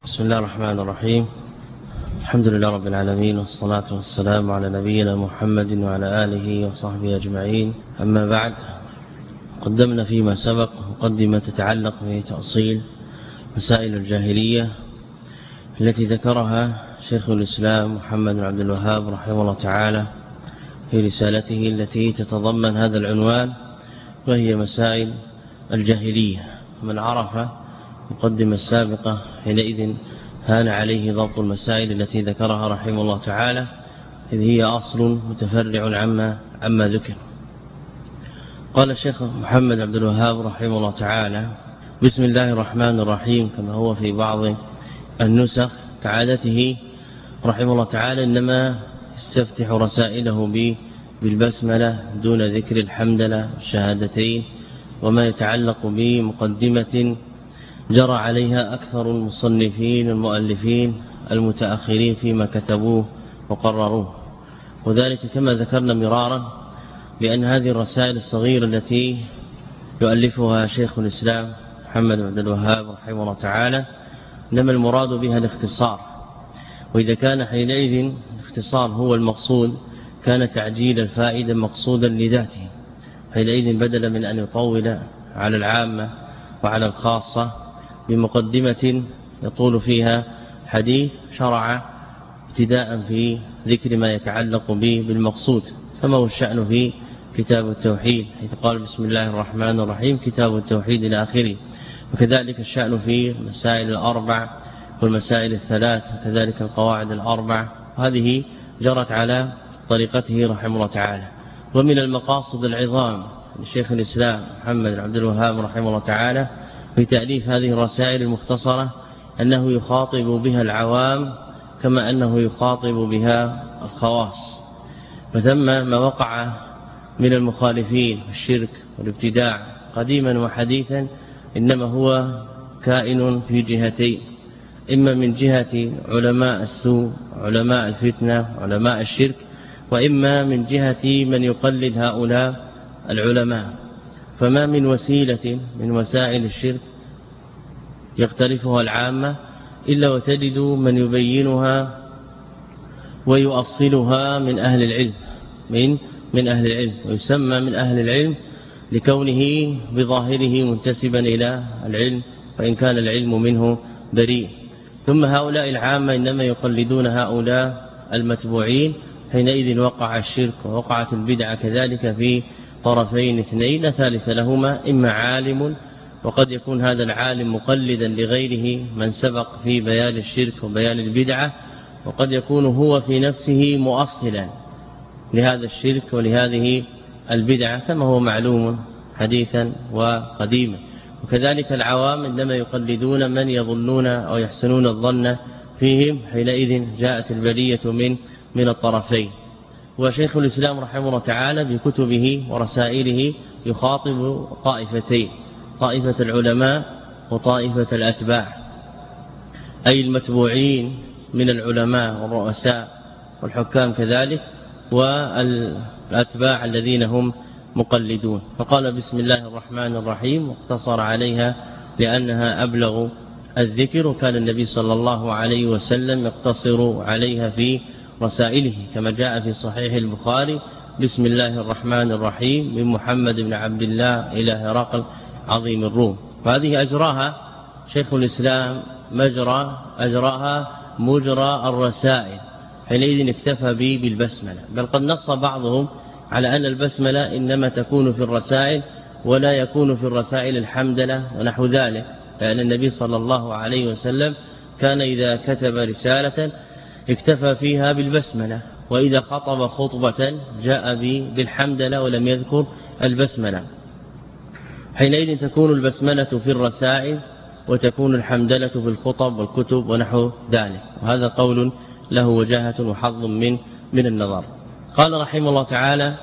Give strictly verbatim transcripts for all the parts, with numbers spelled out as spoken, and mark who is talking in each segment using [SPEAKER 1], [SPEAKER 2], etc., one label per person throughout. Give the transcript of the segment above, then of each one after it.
[SPEAKER 1] بسم الله الرحمن الرحيم. الحمد لله رب العالمين، والصلاة والسلام على نبينا محمد وعلى آله وصحبه أجمعين. أما بعد، قدمنا فيما سبق مقدمة تتعلق بتأصيل مسائل الجاهلية التي ذكرها شيخ الإسلام محمد بن عبد الوهاب رحمه الله تعالى في رسالته التي تتضمن هذا العنوان، وهي مسائل الجاهلية. من عرف مقدمة السابقة حينئذ هان عليه ضبط المسائل التي ذكرها رحمه الله تعالى، إذ هي أصل متفرع عما عما ذكر. قال الشيخ محمد عبد الوهاب رحمه الله تعالى: بسم الله الرحمن الرحيم، كما هو في بعض النسخ كعادته رحمه الله تعالى، إنما يستفتح رسائله بالبسملة دون ذكر الحمدلله والشهادتين وما يتعلق بمقدمة جرى عليها أكثر المصنفين المؤلفين المتأخرين فيما كتبوه وقرروه. وذلك كما ذكرنا مرارا بأن هذه الرسائل الصغيرة التي يؤلفها شيخ الإسلام محمد بن عبد الوهاب رحمه الله تعالى إنما المراد بها الاختصار، وإذا كان حينئذ الاختصار هو المقصود كان تعجيل الفائدة مقصودا لذاته، حينئذ بدلا من أن يطول على العامة وعلى الخاصة بمقدمة يطول فيها حديث، شرع ابتداء في ذكر ما يتعلق به بالمقصود، كما هو الشأن في كتاب التوحيد حيث قال بسم الله الرحمن الرحيم كتاب التوحيد إلى آخره. وكذلك الشأن في المسائل الأربع والمسائل الثلاث، وكذلك القواعد الأربع، هذه جرت على طريقته رحمه الله تعالى. ومن المقاصد العظام لشيخ الإسلام محمد بن عبد الوهاب رحمه الله تعالى في تأليف هذه الرسائل المختصرة أنه يخاطب بها العوام كما أنه يخاطب بها الخواص. فثم ما وقع من المخالفين والشرك والابتداع قديما وحديثا إنما هو كائن في جهتين، إما من جهة علماء السوء علماء الفتنة علماء الشرك، وإما من جهة من يقلد هؤلاء العلماء. فما من وسيلة من وسائل الشرك يختلفها العامة إلا وتجد من يبينها ويؤصلها من أهل العلم من من أهل العلم ويسمى من أهل العلم لكونه بظاهره منتسبا إلى العلم، وإن كان العلم منه بريء. ثم هؤلاء العامة إنما يقلدون هؤلاء المتبوعين، حينئذ وقع الشرك ووقعت البدعة كذلك في طرفين اثنين لا ثالث لهما، إما عالم وقد يكون هذا العالم مقلدا لغيره من سبق في بيان الشرك وبيان البدعة، وقد يكون هو في نفسه مؤصلا لهذا الشرك ولهذه البدعة كما هو معلوم حديثا وقديما. وكذلك العوام إنما يقلدون من يظنون أو يحسنون الظن فيهم، حينئذ جاءت البلية من من الطرفين. وشيخ الإسلام رحمه الله تعالى بكتبه ورسائله يخاطب طائفتين، طائفة العلماء وطائفة الأتباع، أي المتبوعين من العلماء والرؤساء والحكام كذلك، والأتباع الذين هم مقلدون. فقال بسم الله الرحمن الرحيم واقتصر عليها لأنها أبلغ الذكر، وكان النبي صلى الله عليه وسلم يقتصر عليها في رسائله كما جاء في صحيح البخاري بسم الله الرحمن الرحيم من محمد بن عبد الله إلى هرقل عظيم الروم. وهذه أجراها شيخ الإسلام مجرى أجراها مجرى الرسائل، حينئذ اكتفى به بالبسملة، بل قد نص بعضهم على أن البسملة إنما تكون في الرسائل ولا يكون في الرسائل الحمدلة ونحو ذلك، لأن النبي صلى الله عليه وسلم كان إذا كتب رسالة اكتفى فيها بالبسملة، وإذا خطب خطبة جاء بالحمدلة ولم يذكر البسملة. حينئذ تكون البسملة في الرسائل وتكون الحمدلة في الخطب والكتب ونحو ذلك، وهذا قول له وجاهة وحظ من من النظر. قال رحمه الله تعالى: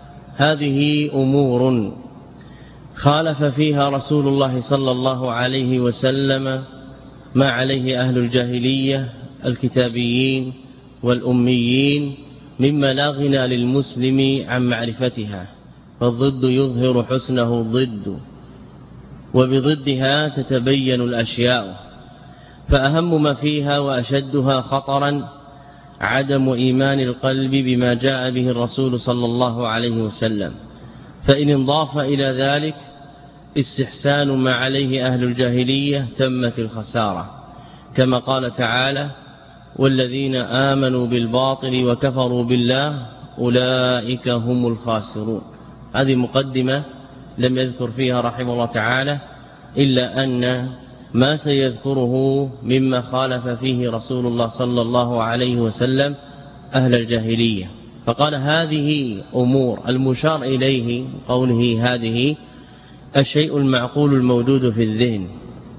[SPEAKER 1] هذه أمور خالف فيها رسول الله صلى الله عليه وسلم ما عليه أهل الجاهلية الكتابيين والأميين مما لا غنى للمسلم عن معرفتها، فالضد يظهر حسنه ضد، وبضدها تتبين الأشياء، فأهم ما فيها وأشدها خطرا عدم إيمان القلب بما جاء به الرسول صلى الله عليه وسلم، فإن انضاف إلى ذلك استحسان ما عليه أهل الجاهلية تمت الخسارة، كما قال تعالى: والذين آمنوا بالباطل وكفروا بالله أولئك هم الخاسرون. هذه مقدمة لم يذكر فيها رحمه الله تعالى إلا أن ما سيذكره مما خالف فيه رسول الله صلى الله عليه وسلم أهل الجاهلية، فقال: هذه أمور المشار إليه قوله هذه الشيء المعقول الموجود في الذهن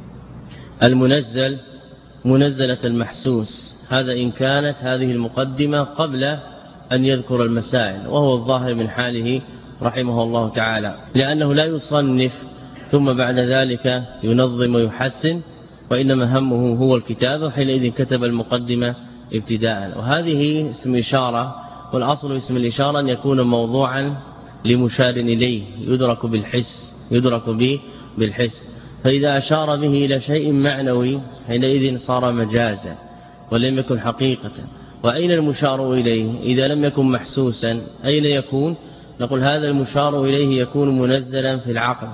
[SPEAKER 1] المنزل منزلة المحسوس. هذا إن كانت هذه المقدمة قبل أن يذكر المسائل، وهو الظاهر من حاله رحمه الله تعالى، لأنه لا يصنف ثم بعد ذلك ينظم ويحسن، وإنما همه هو الكتابة، حينئذ كتب المقدمة ابتداء. وهذه اسم إشارة، والأصل اسم الإشارة أن يكون موضوعا لمشار إليه يدرك بالحس يدرك به بالحس، فإذا أشار به إلى شيء معنوي حينئذ صار مجازا ولم يكن حقيقة. وأين المشار إليه إذا لم يكن محسوسا؟ أين يكون؟ نقول هذا المشار إليه يكون منزلا في العقل،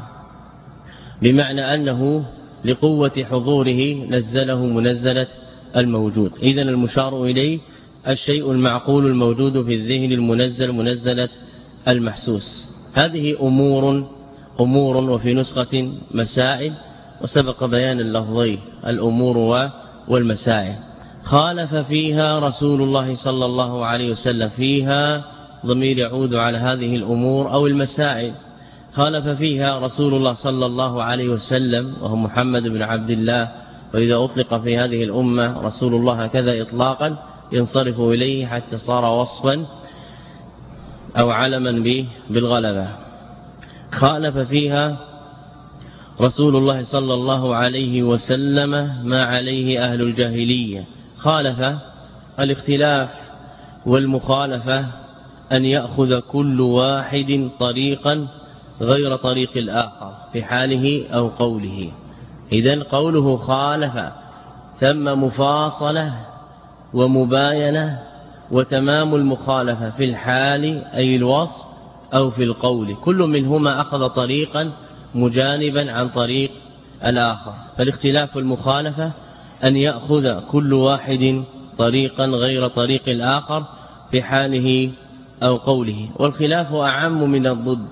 [SPEAKER 1] بمعنى أنه لقوة حضوره نزله منزلة الموجود. إذن المشار إليه الشيء المعقول الموجود في الذهن المنزل منزلة المحسوس. هذه أمور أمور وفي نسخة مسائل، وسبق بيان اللفظين الأمور والمسائل. خالف فيها رسول الله صلى الله عليه وسلم، فيها ضمير يعود على هذه الأمور أو المسائل. خالف فيها رسول الله صلى الله عليه وسلم وهو محمد بن عبد الله، وإذا أطلق في هذه الأمة رسول الله كذا إطلاقا ينصرف إليه حتى صار وصفا أو علما به بالغلبة. خالف فيها رسول الله صلى الله عليه وسلم ما عليه أهل الجاهلية. خالف الاختلاف والمخالفة أن يأخذ كل واحد طريقا غير طريق الآخر في حاله أو قوله. إذن قوله خالف ثم مفاصلة ومباينة وتمام المخالفة في الحال أي الوصف أو في القول، كل منهما أخذ طريقا مجانبا عن طريق الآخر. فالاختلاف والمخالفة أن يأخذ كل واحد طريقا غير طريق الآخر في حاله أو قوله. والخلاف أعم من الضد،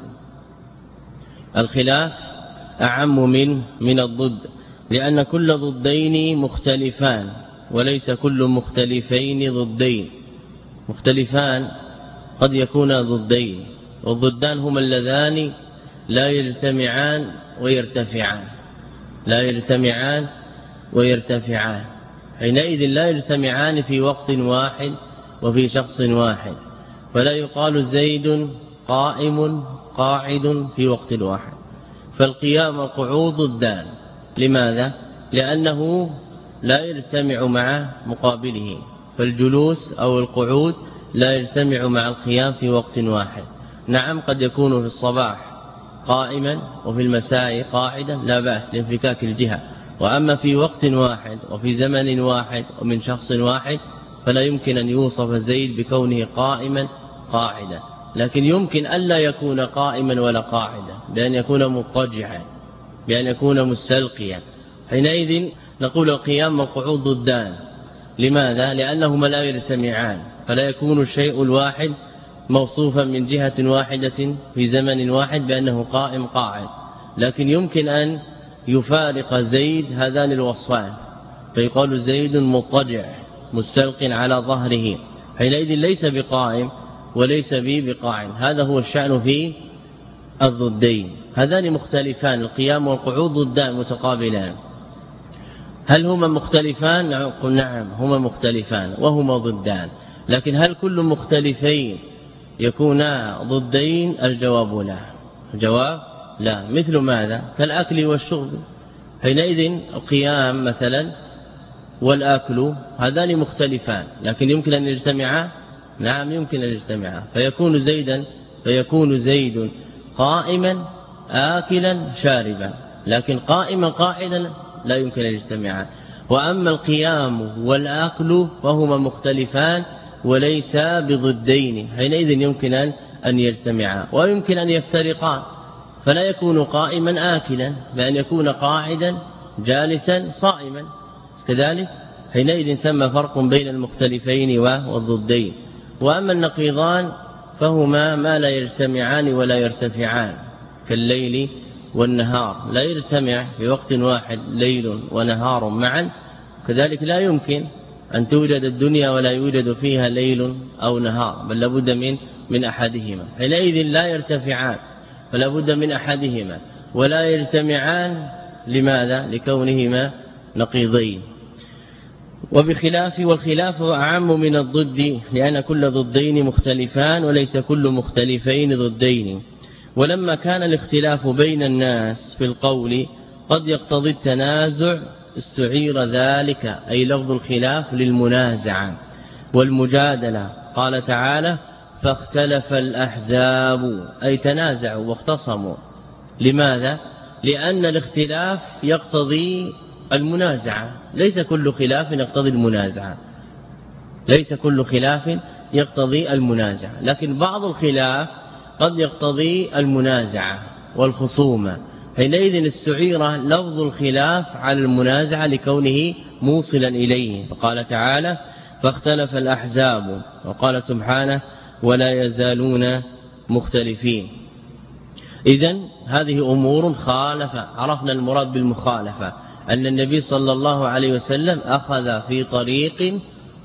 [SPEAKER 1] الخلاف أعم من من الضد، لأن كل ضدين مختلفان وليس كل مختلفين ضدين. مختلفان قد يكون ضدين، والضدان هما اللذان لا يجتمعان ويرتفعان لا يجتمعان ويرتفعان حينئذ لا يجتمعان في وقت واحد وفي شخص واحد، فلا يقال زيد قائم قاعد في وقت واحد. فالقيام والقعود ضدان. لماذا؟ لأنه لا يجتمع مع مقابله، فالجلوس أو القعود لا يجتمع مع القيام في وقت واحد. نعم قد يكون في الصباح قائما وفي المساء قاعدا لا بأس لانفكاك الجهة، وأما في وقت واحد وفي زمن واحد ومن شخص واحد فلا يمكن أن يوصف زيد بكونه قائما قاعدا، لكن يمكن ألا يكون قائما ولا قاعدا، بأن يكون مضطجعا، بأن يكون مستلقيا. حينئذ نقول القيام والقعود ضدان. لماذا؟ لأنهما لا يجتمعان، فلا يكون الشيء الواحد موصوفا من جهة واحدة في زمن واحد بأنه قائم قاعد، لكن يمكن أن يفارق زيد هذان الوصفان، فيقال زيد مضطجع مستلق على ظهره، حينئذ ليس بقائم وليس به بقاعد. هذا هو الشأن في الضدين. هذان مختلفان، القيام والقعود ضدان متقابلان. هل هما مختلفان؟ نقول نعم هما مختلفان وهما ضدان، لكن هل كل مختلفين يكونا ضدين؟ الجواب لا. الجواب لا. مثل ماذا؟ كالأكل والشرب. حينئذ القيام مثلا والأكل هذان مختلفان، لكن يمكن أن يجتمعا؟ نعم يمكن أن يجتمعا، فيكون زيدا فيكون زيد قائما آكلا شاربا، لكن قائما قاعدا لا يمكن أن يجتمعا. وأما القيام والأكل فهما مختلفان وليس بضدين، حينئذ يمكن أن يجتمعا ويمكن أن يفترقا، فلا يكون قائما آكلا بأن يكون قاعدا جالسا صائما كذلك، حينئذ ثم فرق بين المختلفين والضدين. وأما النقيضان فهما ما لا يجتمعان ولا يرتفعان كالليل والنهار، لا يجتمع في وقت واحد ليل ونهار معا، كذلك لا يمكن أن توجد الدنيا ولا يوجد فيها ليل أو نهار، بل لابد من من أحدهما، حينئذ لا يرتفعان فلا بد من أحدهما، ولا يجتمعان لماذا؟ لكونهما نقيضين. وبخلاف والخلاف أعم من الضد، لأن كل ضدين مختلفان وليس كل مختلفين ضدين. ولما كان الاختلاف بين الناس في القول قد يقتضي التنازع استعير ذلك، أي لفظ الخلاف للمنازعة والمجادلة. قال تعالى فاختلف الأحزاب، أي تنازعوا واختصموا. لماذا؟ لأن الاختلاف يقتضي المنازعة، ليس كل خلاف يقتضي المنازعة، ليس كل خلاف يقتضي المنازعة، لكن بعض الخلاف قد يقتضي المنازعة والخصومة، حينئذ استعير لفظ الخلاف على المنازعة لكونه موصلا إليه. فقال تعالى فاختلف الأحزاب، وقال سبحانه ولا يزالون مختلفين. إذن هذه أمور خالفة، عرفنا المراد بالمخالفة أن النبي صلى الله عليه وسلم أخذ في طريق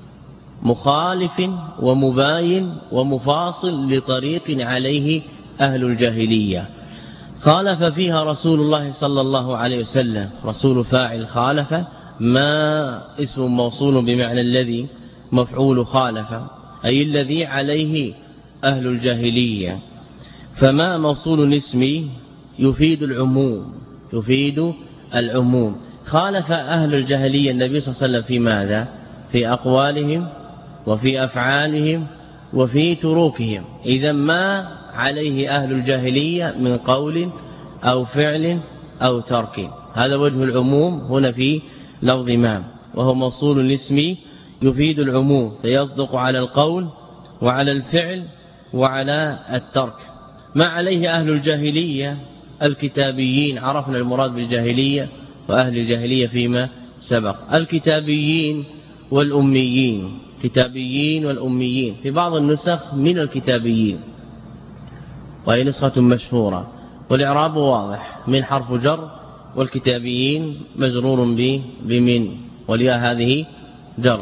[SPEAKER 1] مخالف ومباين ومفاصل لطريق عليه أهل الجاهلية، خالف فيها رسول الله صلى الله عليه وسلم. رسول فاعل خالف، ما اسم موصول بمعنى الذي، مفعول خالف أي الذي عليه أهل الجاهلية، فما موصول اسمي يفيد العموم، يفيد العموم. خالف أهل الجاهلية النبي صلى الله عليه وسلم في ماذا؟ في أقوالهم وفي أفعالهم وفي تروكهم. إذا ما عليه أهل الجاهلية من قول أو فعل أو ترك، هذا وجه العموم هنا في لفظ ما، وهو موصول الاسم يفيد العموم، فيصدق على القول وعلى الفعل وعلى الترك. ما عليه أهل الجاهلية الكتابيين، عرفنا المراد بالجاهلية وأهل الجاهلية فيما سبق، الكتابيين والأميين، كتابيين والأميين، في بعض النسخ من الكتابيين، وهي نسخة مشهورة، والإعراب واضح، من حرف جر، والكتابيين مجرور بمن، والياء هذه جر.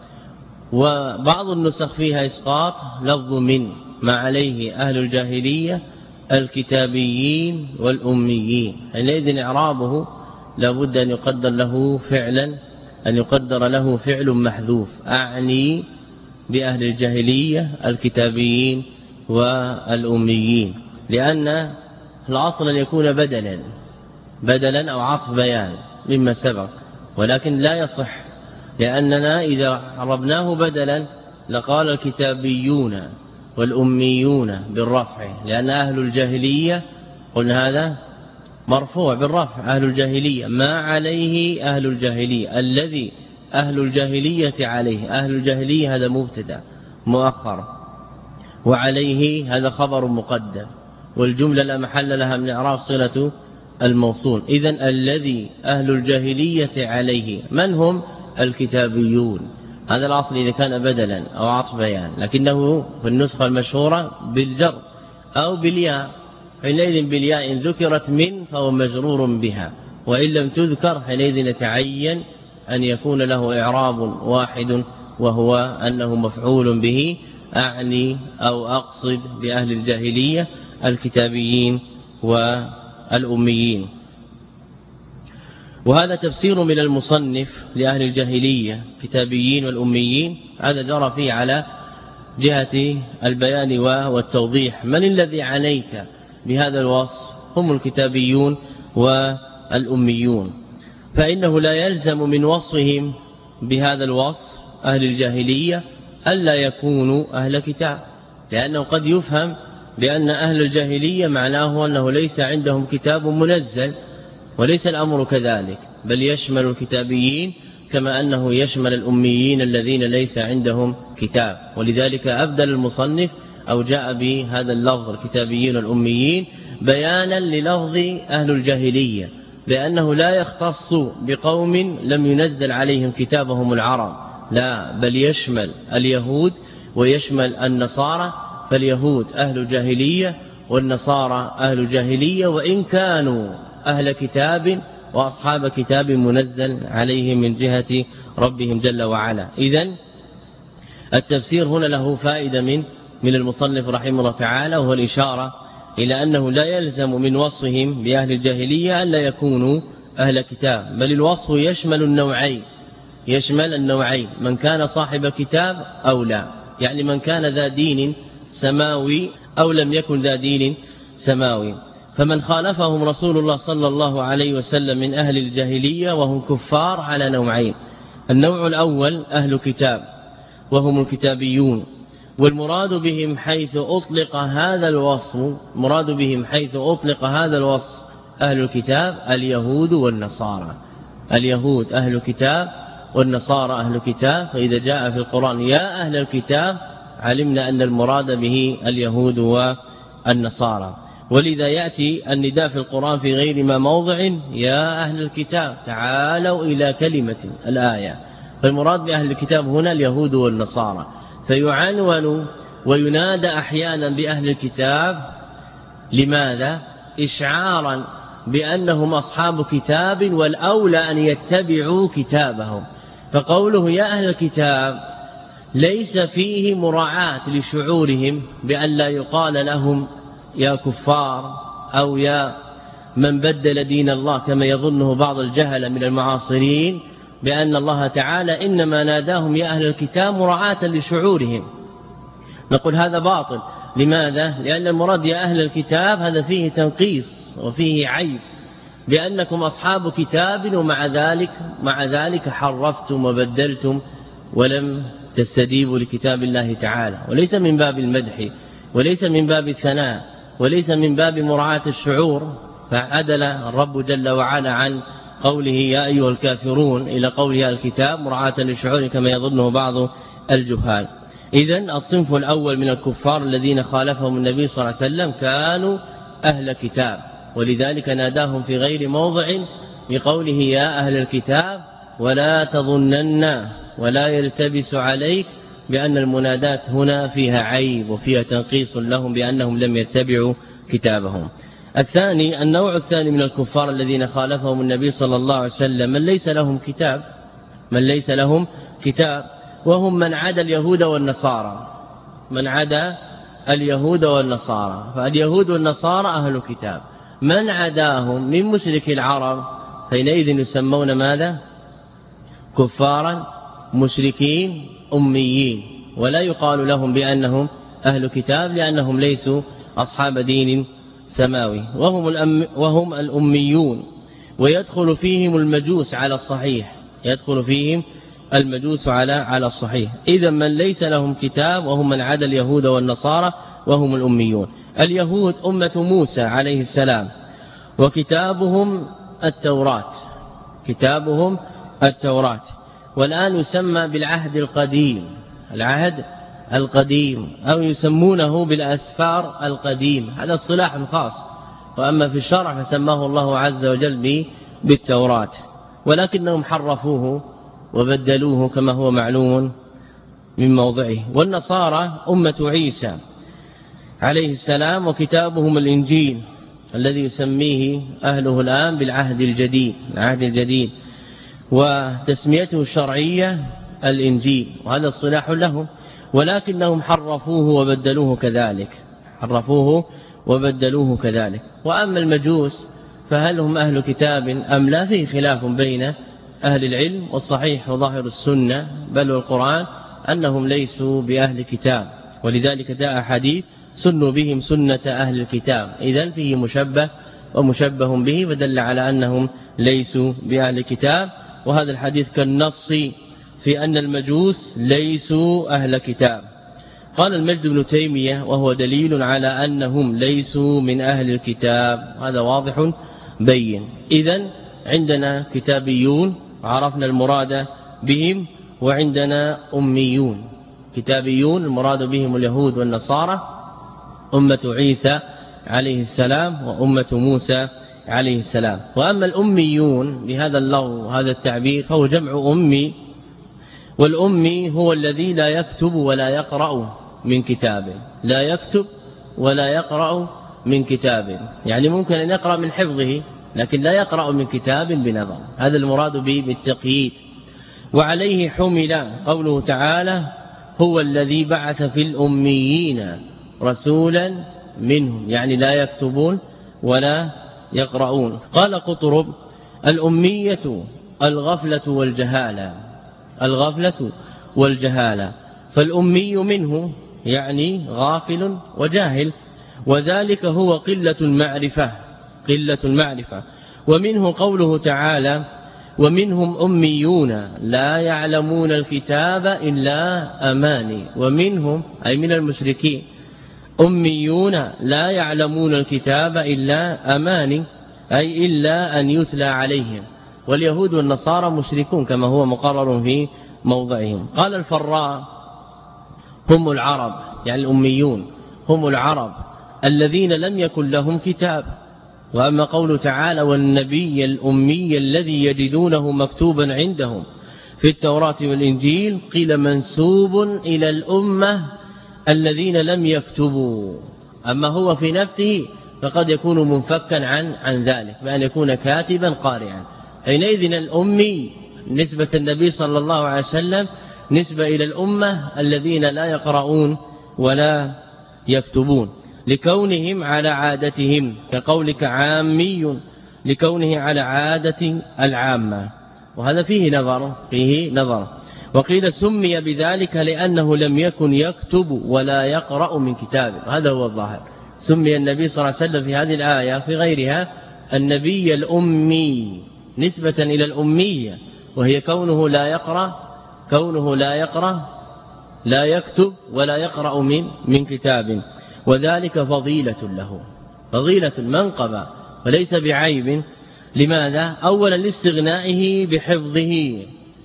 [SPEAKER 1] وبعض النسخ فيها إسقاط لفظ من، ما عليه أهل الجاهلية الكتابيين والأميين، حينئذ إعرابه لابد أن يقدر له فعلا، أن يقدر له فعل محذوف، أعني بأهل الجاهلية الكتابيين والأميين، لأن الأصل أن يكون بدلا بدلا أو عطف بيان مما سبق، ولكن لا يصح، لأننا إذا عربناه بدلا لقال الكتابيون والأميون بالرفع، لأن أهل الجاهلية قلنا هذا مرفوع بالرفع، أهل الجاهلية ما عليه أهل الجاهلية، الذي أهل الجاهلية عليه، أهل الجاهلية هذا مبتدا مؤخر، وعليه هذا خبر مقدم، والجملة لا محل لها من إعراب صلة الموصول. إذن الذي أهل الجاهلية عليه من هم؟ الكتابيون، هذا الأصل إذا كان بدلا أو عطف بيان، لكنه في النسخة المشهورة بالجر أو بالياء، حينئذ بالياء إن ذكرت من فهو مجرور بها، وإن لم تذكر حينئذ يتعين أن يكون له إعراب واحد، وهو أنه مفعول به، أعني أو أقصد بأهل الجاهلية الكتابيين والأميين. وهذا تفسير من المصنف لأهل الجاهلية كتابيين والأميين، هذا جرى فيه على جهة البيان والتوضيح. من الذي عنيت بهذا الوصف؟ هم الكتابيون والأميون، فإنه لا يلزم من وصفهم بهذا الوصف أهل الجاهلية ألا يكونوا أهل كتاب، لأنه قد يفهم بأن أهل الجاهلية معناه أنه ليس عندهم كتاب منزل، وليس الأمر كذلك، بل يشمل الكتابيين كما أنه يشمل الأميين الذين ليس عندهم كتاب. ولذلك أبدل المصنف أو جاء بهذا اللفظ الكتابيين الأميين بيانا للفظ أهل الجاهلية، بأنه لا يختص بقوم لم ينزل عليهم كتابهم العرب، لا، بل يشمل اليهود ويشمل النصارى. فاليهود أهل جاهلية والنصارى أهل جاهلية، وإن كانوا أهل كتاب وأصحاب كتاب منزل عليهم من جهة ربهم جل وعلا. إذن التفسير هنا له فائدة من من المصنف رحمه الله تعالى، وهو الإشارة إلى أنه لا يلزم من وصفهم بأهل الجاهلية أن لا يكونوا أهل كتاب، بل الوصف يشمل النوعين، يشمل النوعين، من كان صاحب كتاب أو لا، يعني من كان ذا دين سماوي أو لم يكن ذا دين سماوي. فمن خالفهم رسول الله صلى الله عليه وسلم من أهل الجاهلية وهم كفار على نوعين. النوع الأول أهل كتاب وهم الكتابيون، والمراد بهم حيث أطلق هذا الوصف مراد بهم حيث أطلق هذا الوصف أهل الكتاب اليهود والنصارى. اليهود أهل كتاب والنصارى أهل كتاب، فإذا جاء في القرآن يا أهل الكتاب علمنا أن المراد به اليهود والنصارى. ولذا يأتي النداء في القرآن في غير ما موضع يا أهل الكتاب تعالوا إلى كلمة الآية، فالمراد بأهل الكتاب هنا اليهود والنصارى، فيعنون وينادى أحيانا بأهل الكتاب. لماذا؟ إشعارا بأنهم أصحاب كتاب والأولى أن يتبعوا كتابهم. فقوله يا أهل الكتاب ليس فيه مراعاة لشعورهم بأن لا يقال لهم يا كفار أو يا من بدل دين الله، كما يظنه بعض الجهل من المعاصرين، بأن الله تعالى إنما ناداهم يا أهل الكتاب مراعاة لشعورهم. نقول هذا باطل. لماذا؟ لأن المراد يا أهل الكتاب هذا فيه تنقيص وفيه عيب، بأنكم أصحاب كتاب ومع ذلك مع ذلك حرفتم وبدلتم ولم تستجيبوا لكتاب الله تعالى. وليس من باب المدح وليس من باب الثناء وليس من باب مراعاة الشعور، فعدل الرب جل وعلا عن قوله يا أيها الكافرون إلى قوله الكتاب مراعاة للشعور كما يظنه بعض الجهال. إذن الصنف الأول من الكفار الذين خالفهم النبي صلى الله عليه وسلم كانوا أهل كتاب، ولذلك ناداهم في غير موضع بقوله يا أهل الكتاب ولا تظنن ولا يلتبس عليك بأن المنادات هنا فيها عيب وفيها تنقيص لهم بأنهم لم يتبعوا كتابهم. الثاني النوع الثاني من الكفار الذين خالفهم النبي صلى الله عليه وسلم من ليس لهم كتاب من ليس لهم كتاب وهم من عدا اليهود والنصارى من عدا اليهود والنصارى فاليهود والنصارى أهل كتاب، من عداهم من مشرك العرب حينئذ يسمون ماذا؟ كفارا مشركين أميين، ولا يقال لهم بأنهم أهل كتاب لأنهم ليسوا أصحاب دين سماوي، وهم, الأم وهم الأميون، ويدخل فيهم المجوس على الصحيح يدخل فيهم المجوس على على الصحيح. إذا من ليس لهم كتاب وهم من عدا اليهود والنصارى وهم الأميون. اليهود أمة موسى عليه السلام، وكتابهم التوراة كتابهم التوراة والآن يسمى بالعهد القديم العهد القديم أو يسمونه بالأسفار القديم، هذا الصلاح خاص. وأما في الشرع فسماه الله عز وجل بالتوراة، ولكنهم حرفوه وبدلوه كما هو معلوم من موضعه. والنصارى أمة عيسى عليه السلام، وكتابهم الإنجيل الذي يسميه أهله الآن بالعهد الجديد العهد الجديد وتسميته الشرعية الإنجيل، وهذا الصلاح لهم، ولكنهم حرفوه وبدلوه كذلك حرفوه وبدلوه كذلك. وأما المجوس فهل هم أهل كتاب أم لا؟ فيه خلاف بين أهل العلم، والصحيح وظاهر السنة بل والقرآن أنهم ليسوا بأهل كتاب، ولذلك جاء حديث سنوا بهم سنة أهل الكتاب، إذن فيه مشبه ومشبه به، فدل على أنهم ليسوا بأهل كتاب. وهذا الحديث كالنص في أن المجوس ليسوا أهل كتاب. قال المجد بن تيمية وهو دليل على أنهم ليسوا من أهل الكتاب، هذا واضح بين. إذن عندنا كتابيون عرفنا المراد بهم. وعندنا أميون كتابيون المراد بهم اليهود والنصارى، أمة عيسى عليه السلام وأمة موسى عليه السلام. وأما الأميون بهذا اللغو هذا التعبير فهو جمع أمي، والأمي هو الذي لا يكتب ولا يقرأ من كتاب، لا يكتب ولا يقرأ من كتاب، يعني ممكن أن يقرأ من حفظه لكن لا يقرأ من كتاب بنظر، هذا المراد به بالتقييد. وعليه حمل قوله تعالى هو الذي بعث في الأميين رسولا منهم، يعني لا يكتبون ولا يقرؤون. قال قطرب الأمية الغفلة والجهالة، الغفلة والجهالة، فالأمي منه يعني غافل وجاهل، وذلك هو قلة المعرفة، قلة المعرفة. ومنه قوله تعالى ومنهم أميون لا يعلمون الكتاب إلا أماني، ومنهم أي من المشركين أميون لا يعلمون الكتاب إلا أماني أي إلا أن يتلى عليهم، واليهود والنصارى مشركون كما هو مقرر في موضعهم. قال الفراء هم العرب، يعني الأميون هم العرب الذين لم يكن لهم كتاب. وأما قوله تعالى والنبي الأمي الذي يجدونه مكتوبا عندهم في التوراة والإنجيل قيل منسوب إلى الأمة الذين لم يكتبوا، أما هو في نفسه فقد يكون منفكا عن عن ذلك بأن يكون كاتبا قارئا. حينئذ الأمي نسبة النبي صلى الله عليه وسلم نسبة إلى الأمة الذين لا يقرؤون ولا يكتبون لكونهم على عادتهم، كقولك عامي لكونه على عادة العامة، وهذا فيه نظر فيه نظر. وقيل سمي بذلك لأنه لم يكن يكتب ولا يقرأ من كتابه، هذا هو الظاهر. سمي النبي صلى الله عليه وسلم في هذه الآية في غيرها النبي الأمي نسبة إلى الأمية، وهي كونه لا يقرأ كونه لا يقرأ لا يكتب ولا يقرأ من من كتاب، وذلك فضيلة له، فضيلة منقبة وليس بعيب. لماذا؟ أولا لاستغنائه بحفظه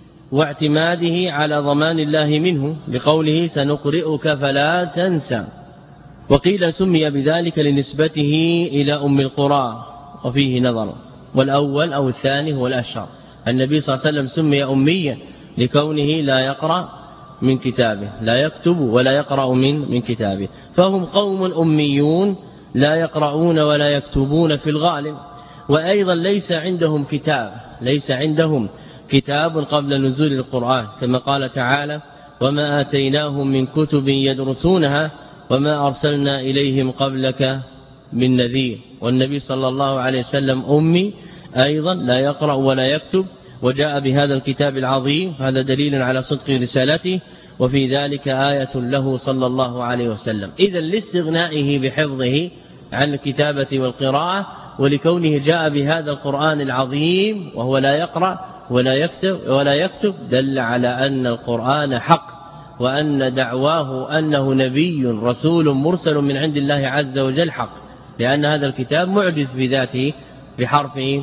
[SPEAKER 1] واعتماده على ضمان الله منه بقوله سنقرئك فلا تنسى. وقيل سمي بذلك لنسبته إلى أم القرى، وفيه نظر، والأول أو الثاني هو الأشهر. النبي صلى الله عليه وسلم سمي أميا لكونه لا يقرأ من كتابه، لا يكتب ولا يقرأ من من كتابه، فهم قوم أميون لا يقرؤون ولا يكتبون في الغالب. وأيضا ليس عندهم كتاب، ليس عندهم كتاب قبل نزول القرآن، كما قال تعالى وما آتيناهم من كتب يدرسونها وما أرسلنا إليهم قبلك من نذير. والنبي صلى الله عليه وسلم أمي أيضا لا يقرأ ولا يكتب، وجاء بهذا الكتاب العظيم، هذا دليل على صدق رسالته، وفي ذلك آية له صلى الله عليه وسلم. إذا لاستغنائه بحفظه عن الكتابة والقراءة، ولكونه جاء بهذا القرآن العظيم وهو لا يقرأ ولا يكتب ولا يكتب دل على أن القرآن حق، وأن دعواه أنه نبي رسول مرسل من عند الله عز وجل حق، لأن هذا الكتاب معجز بذاته بحرفه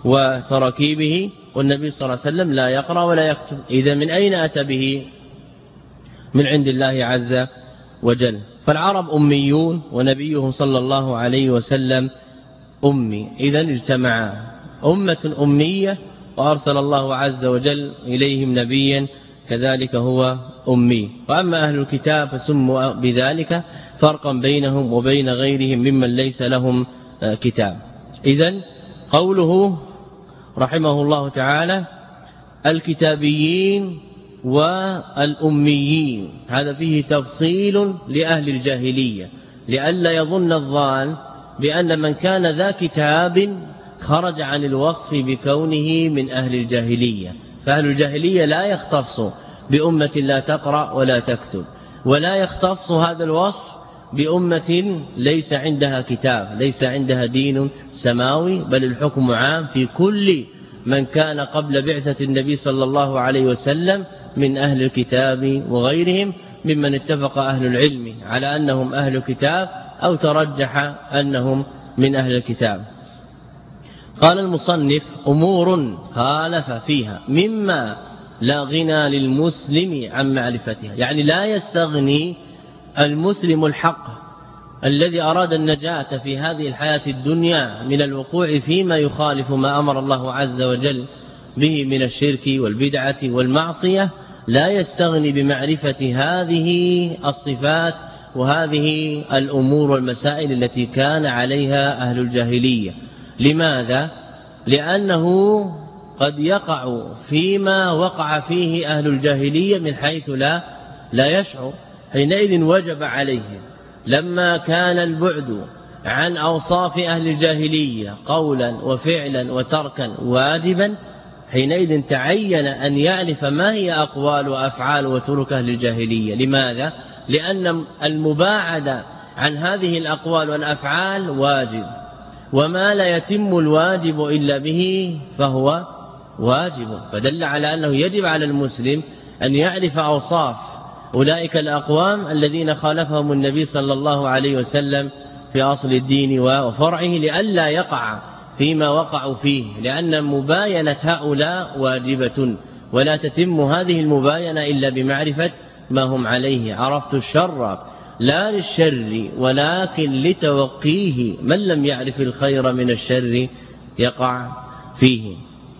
[SPEAKER 1] وتركيبه، والنبي صلى الله عليه وسلم لا يقرأ ولا يكتب. إذا من أين أتى به؟ من عند الله عز وجل. فالعرب أميون ونبيهم صلى الله عليه وسلم أمي، إذا اجتمعا أمة أمية وأرسل الله عز وجل إليهم نبيا كذلك هو أمي. وأما أهل الكتاب فسموا بذلك فرقا بينهم وبين غيرهم ممن ليس لهم كتاب. إذا قوله رحمه الله تعالى الكتابيين والأميين، هذا فيه تفصيل لأهل الجاهلية، لئلا يظن الظان بأن من كان ذا كتاب خرج عن الوصف بكونه من أهل الجاهلية. فأهل الجاهلية لا يختص بأمة لا تقرأ ولا تكتب، ولا يختص هذا الوصف بأمة ليس عندها كتاب، ليس عندها دين سماوي، بل الحكم عام في كل من كان قبل بعثة النبي صلى الله عليه وسلم من أهل الكتاب وغيرهم ممن اتفق أهل العلم على أنهم أهل كتاب أو ترجح أنهم من أهل الكتاب. قال المصنف أمور خالف فيها مما لا غنى للمسلم عن معرفتها، يعني لا يستغني المسلم الحق الذي أراد النجاة في هذه الحياة الدنيا من الوقوع فيما يخالف ما أمر الله عز وجل به من الشرك والبدعة والمعصية، لا يستغني بمعرفة هذه الصفات وهذه الأمور والمسائل التي كان عليها أهل الجاهلية. لماذا؟ لأنه قد يقع فيما وقع فيه أهل الجاهلية من حيث لا لا يشعر. حينئذ وجب عليه لما كان البعد عن أوصاف أهل الجاهلية قولا وفعلا وتركا واجبا، حينئذ تعين أن يعرف ما هي أقوال وأفعال وترك أهل الجاهلية. لماذا؟ لأن المباعدة عن هذه الأقوال والأفعال واجب، وما لا يتم الواجب إلا به فهو واجب، فدل على أنه يجب على المسلم أن يعرف أوصاف أولئك الأقوام الذين خالفهم النبي صلى الله عليه وسلم في أصل الدين وفرعه، لئلا يقع فيما وقعوا فيه، لأن مباينة هؤلاء واجبة، ولا تتم هذه المباينة إلا بمعرفة ما هم عليه. عرفت الشر لا للشر ولكن لتوقيه، من لم يعرف الخير من الشر يقع فيه.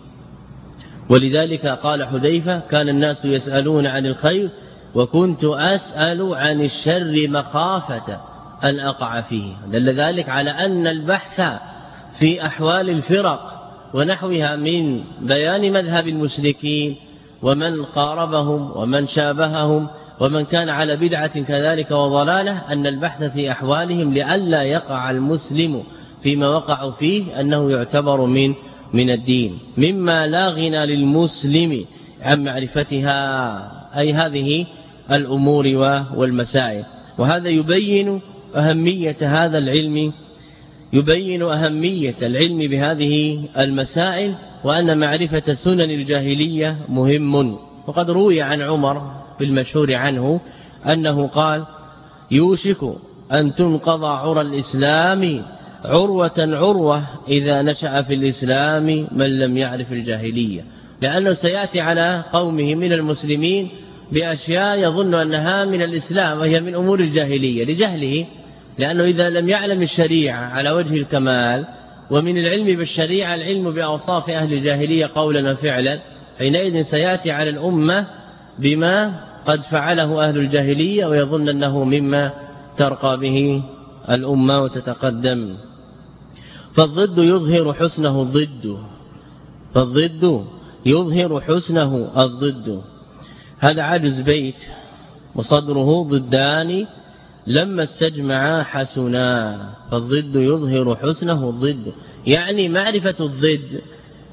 [SPEAKER 1] ولذلك قال حذيفة: كان الناس يسألون عن الخير وكنت أسأل عن الشر مخافة أن أقع فيه. دل ذلك على أن البحث في أحوال الفرق ونحوها من بيان مذهب المشركين ومن قاربهم ومن شابههم ومن كان على بدعة كذلك وضلاله، أن البحث في أحوالهم لئلا يقع المسلم فيما وقعوا فيه أنه يعتبر من من الدين. مما لا غنى للمسلم عن معرفتها، أي هذه الأمور والمسائل. وهذا يبين أهمية هذا العلم، يبين أهمية العلم بهذه المسائل، وأن معرفة سنن الجاهلية مهم. وقد روي عن عمر في المشهور عنه أنه قال: يوشك أن تنقض عرى الإسلام عروة عروة إذا نشأ في الإسلام من لم يعرف الجاهلية، لأنه سيأتي على قومه من المسلمين بأشياء يظن أنها من الإسلام وهي من أمور الجاهلية لجهله، لأنه إذا لم يعلم الشريعة على وجه الكمال، ومن العلم بالشريعة العلم بأوصاف أهل الجاهلية قولا وفعلا، حينئذ سيأتي على الأمة بما قد فعله أهل الجاهلية ويظن أنه مما ترقى به الأمة وتتقدم. فالضد يظهر حسنه الضد، فالضد يظهر حسنه الضد. هذا عجز بيت وصدره ضدان لما استجمعا حسنا. فالضد يظهر حسنه الضد، يعني معرفة الضد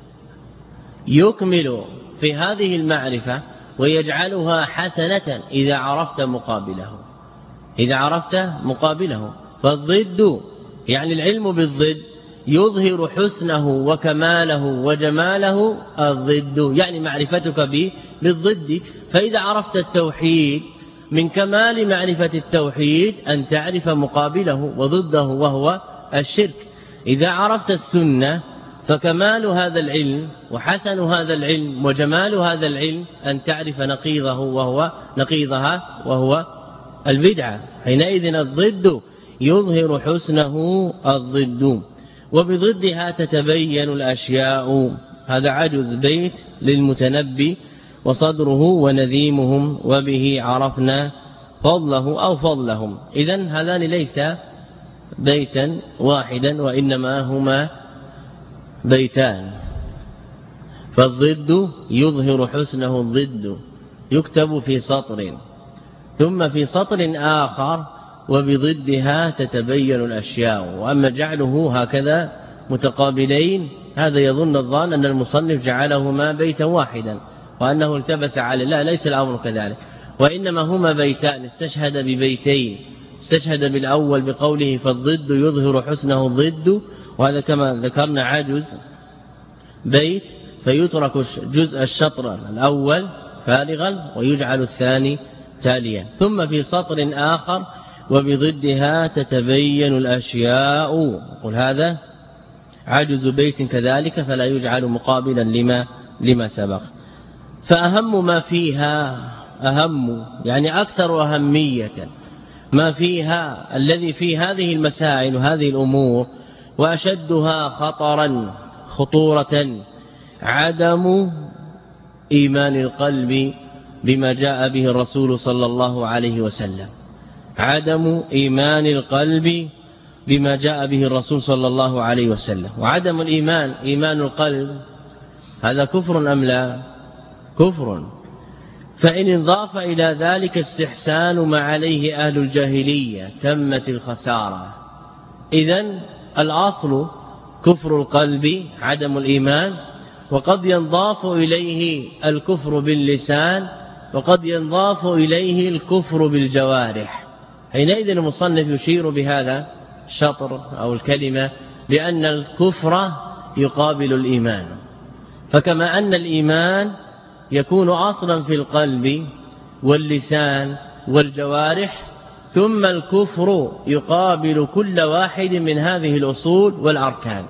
[SPEAKER 1] يكمل في هذه المعرفة ويجعلها حسنة إذا عرفت مقابله، إذا عرفت مقابله. فالضد يعني العلم بالضد يظهر حسنه وكماله وجماله الضد، يعني معرفتك بالضد. فإذا عرفت التوحيد من كمال معرفة التوحيد أن تعرف مقابله وضده وهو الشرك. إذا عرفت السنة فكمال هذا العلم وحسن هذا العلم وجمال هذا العلم أن تعرف نقيضه وهو نقيضها وهو البدعة. حينئذ الضد يظهر حسنه الضد، وبضدها تتبين الأشياء. هذا عجز بيت للمتنبي وصدره ونذيمهم وبه عرفنا فضله أو فضلهم. إذن هذان ليس بيتا واحدا وإنما هما بيتان. فالضد يظهر حسنه الضد يكتب في سطر، ثم في سطر آخر وبضدها تتبين الأشياء. وأما جعله هكذا متقابلين هذا يظن الظان أن المصنف جعلهما بيتا واحدا وأنه التبس على، لا، ليس الأمر كذلك، وإنما هما بيتان. استشهد ببيتين، استشهد بالأول بقوله فالضد يظهر حسنه الضد، وهذا كما ذكرنا عجز بيت، فيترك جزء الشطر الأول فارغا ويجعل الثاني تاليا. ثم في سطر آخر وبضدها تتبين الأشياء. قل هذا عجز بيت كذلك فلا يجعل مقابلا لما لما سبق. فأهم ما فيها أهم يعني أكثر أهمية ما فيها الذي في هذه المسائل وهذه الأمور وأشدها خطرا خطورة عدم إيمان القلب بما جاء به الرسول صلى الله عليه وسلم. عدم إيمان القلب بما جاء به الرسول صلى الله عليه وسلم. وعدم الإيمان إيمان القلب هذا كفر أم لا؟ كفر. فإن انضاف إلى ذلك استحسان ما عليه أهل الجاهلية تمت الخسارة. إذن الأصل كفر القلب عدم الإيمان، وقد ينضاف إليه الكفر باللسان، وقد ينضاف إليه الكفر بالجوارح. حينئذ المصنف يشير بهذا الشطر أو الكلمة بأن الكفر يقابل الإيمان. فكما أن الإيمان يكون أصلا في القلب واللسان والجوارح، ثم الكفر يقابل كل واحد من هذه الأصول والأركان.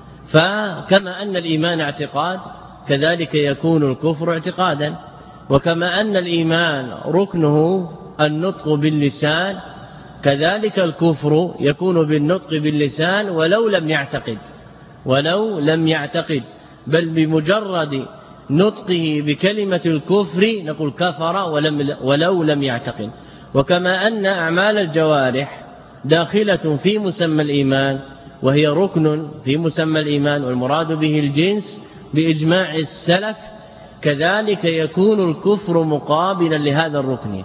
[SPEAKER 1] فكما أن الإيمان اعتقاد كذلك يكون الكفر اعتقادا، وكما أن الإيمان ركنه النطق باللسان كذلك الكفر يكون بالنطق باللسان ولو لم يعتقد ولو لم يعتقد بل بمجرد نطقه بكلمة الكفر نقول كفر ولم ولو لم يعتقد. وكما أن أعمال الجوارح داخلة في مسمى الإيمان وهي ركن في مسمى الإيمان والمراد به الجنس بإجماع السلف، كذلك يكون الكفر مقابلا لهذا الركن،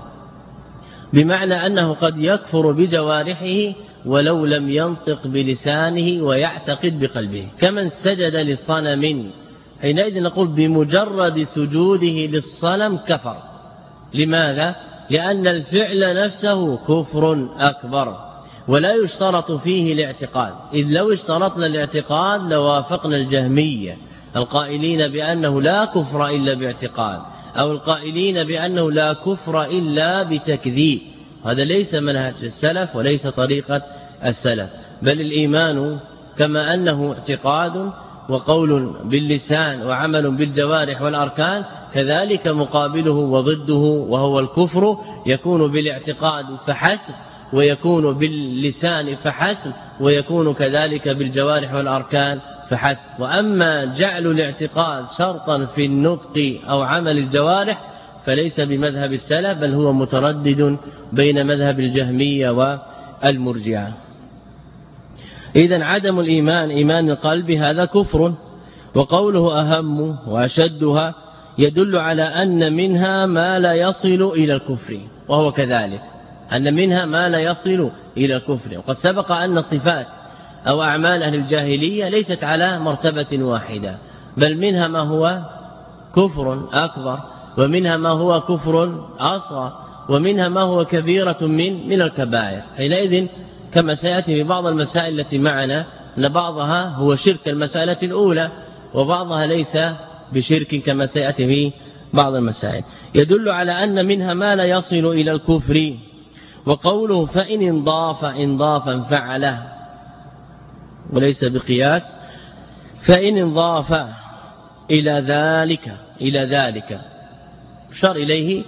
[SPEAKER 1] بمعنى أنه قد يكفر بجوارحه ولو لم ينطق بلسانه ويعتقد بقلبه. كمن سجد للصنم حينئذ نقول بمجرد سجوده للصنم كفر. لماذا؟ لأن الفعل نفسه كفر أكبر ولا يشترط فيه الاعتقاد، إذ لو اشترطنا الاعتقاد لوافقنا الجهمية القائلين بأنه لا كفر إلا باعتقاد، أو القائلين بأنه لا كفر إلا بتكذيب. هذا ليس منهج السلف وليس طريقة السلف، بل الإيمان كما أنه اعتقاد وقول باللسان وعمل بالجوارح والأركان، كذلك مقابله وضده وهو الكفر يكون بالاعتقاد فحسب، ويكون باللسان فحسب، ويكون كذلك بالجوارح والأركان فحسب. وأما جعل الاعتقاد شرطا في النطق أو عمل الجوارح فليس بمذهب السلف، بل هو متردد بين مذهب الجهمية والمرجئة. إذن عدم الإيمان إيمان القلب هذا كفر. وقوله أهم وأشدها يدل على أن منها ما لا يصل إلى الكفر، وهو كذلك أن منها ما لا يصل إلى الكفر. وقد سبق أن صفات أو أعمال أهل الجاهلية ليست على مرتبة واحدة، بل منها ما هو كفر أكبر، ومنها ما هو كفر أصغر، ومنها ما هو كبيرة من من الكبائر. حينئذ كما سيأتي في بعض المسائل التي معنا أن بعضها هو شرك المسألة الأولى، وبعضها ليس بشرك كما سيأتي في بعض المسائل. يدل على أن منها ما لا يصل إلى الكفر. وقوله فإن انضاف انضافا فعله وليس بقياس، فإن انضاف إلى ذلك إلى ذلك شر إليه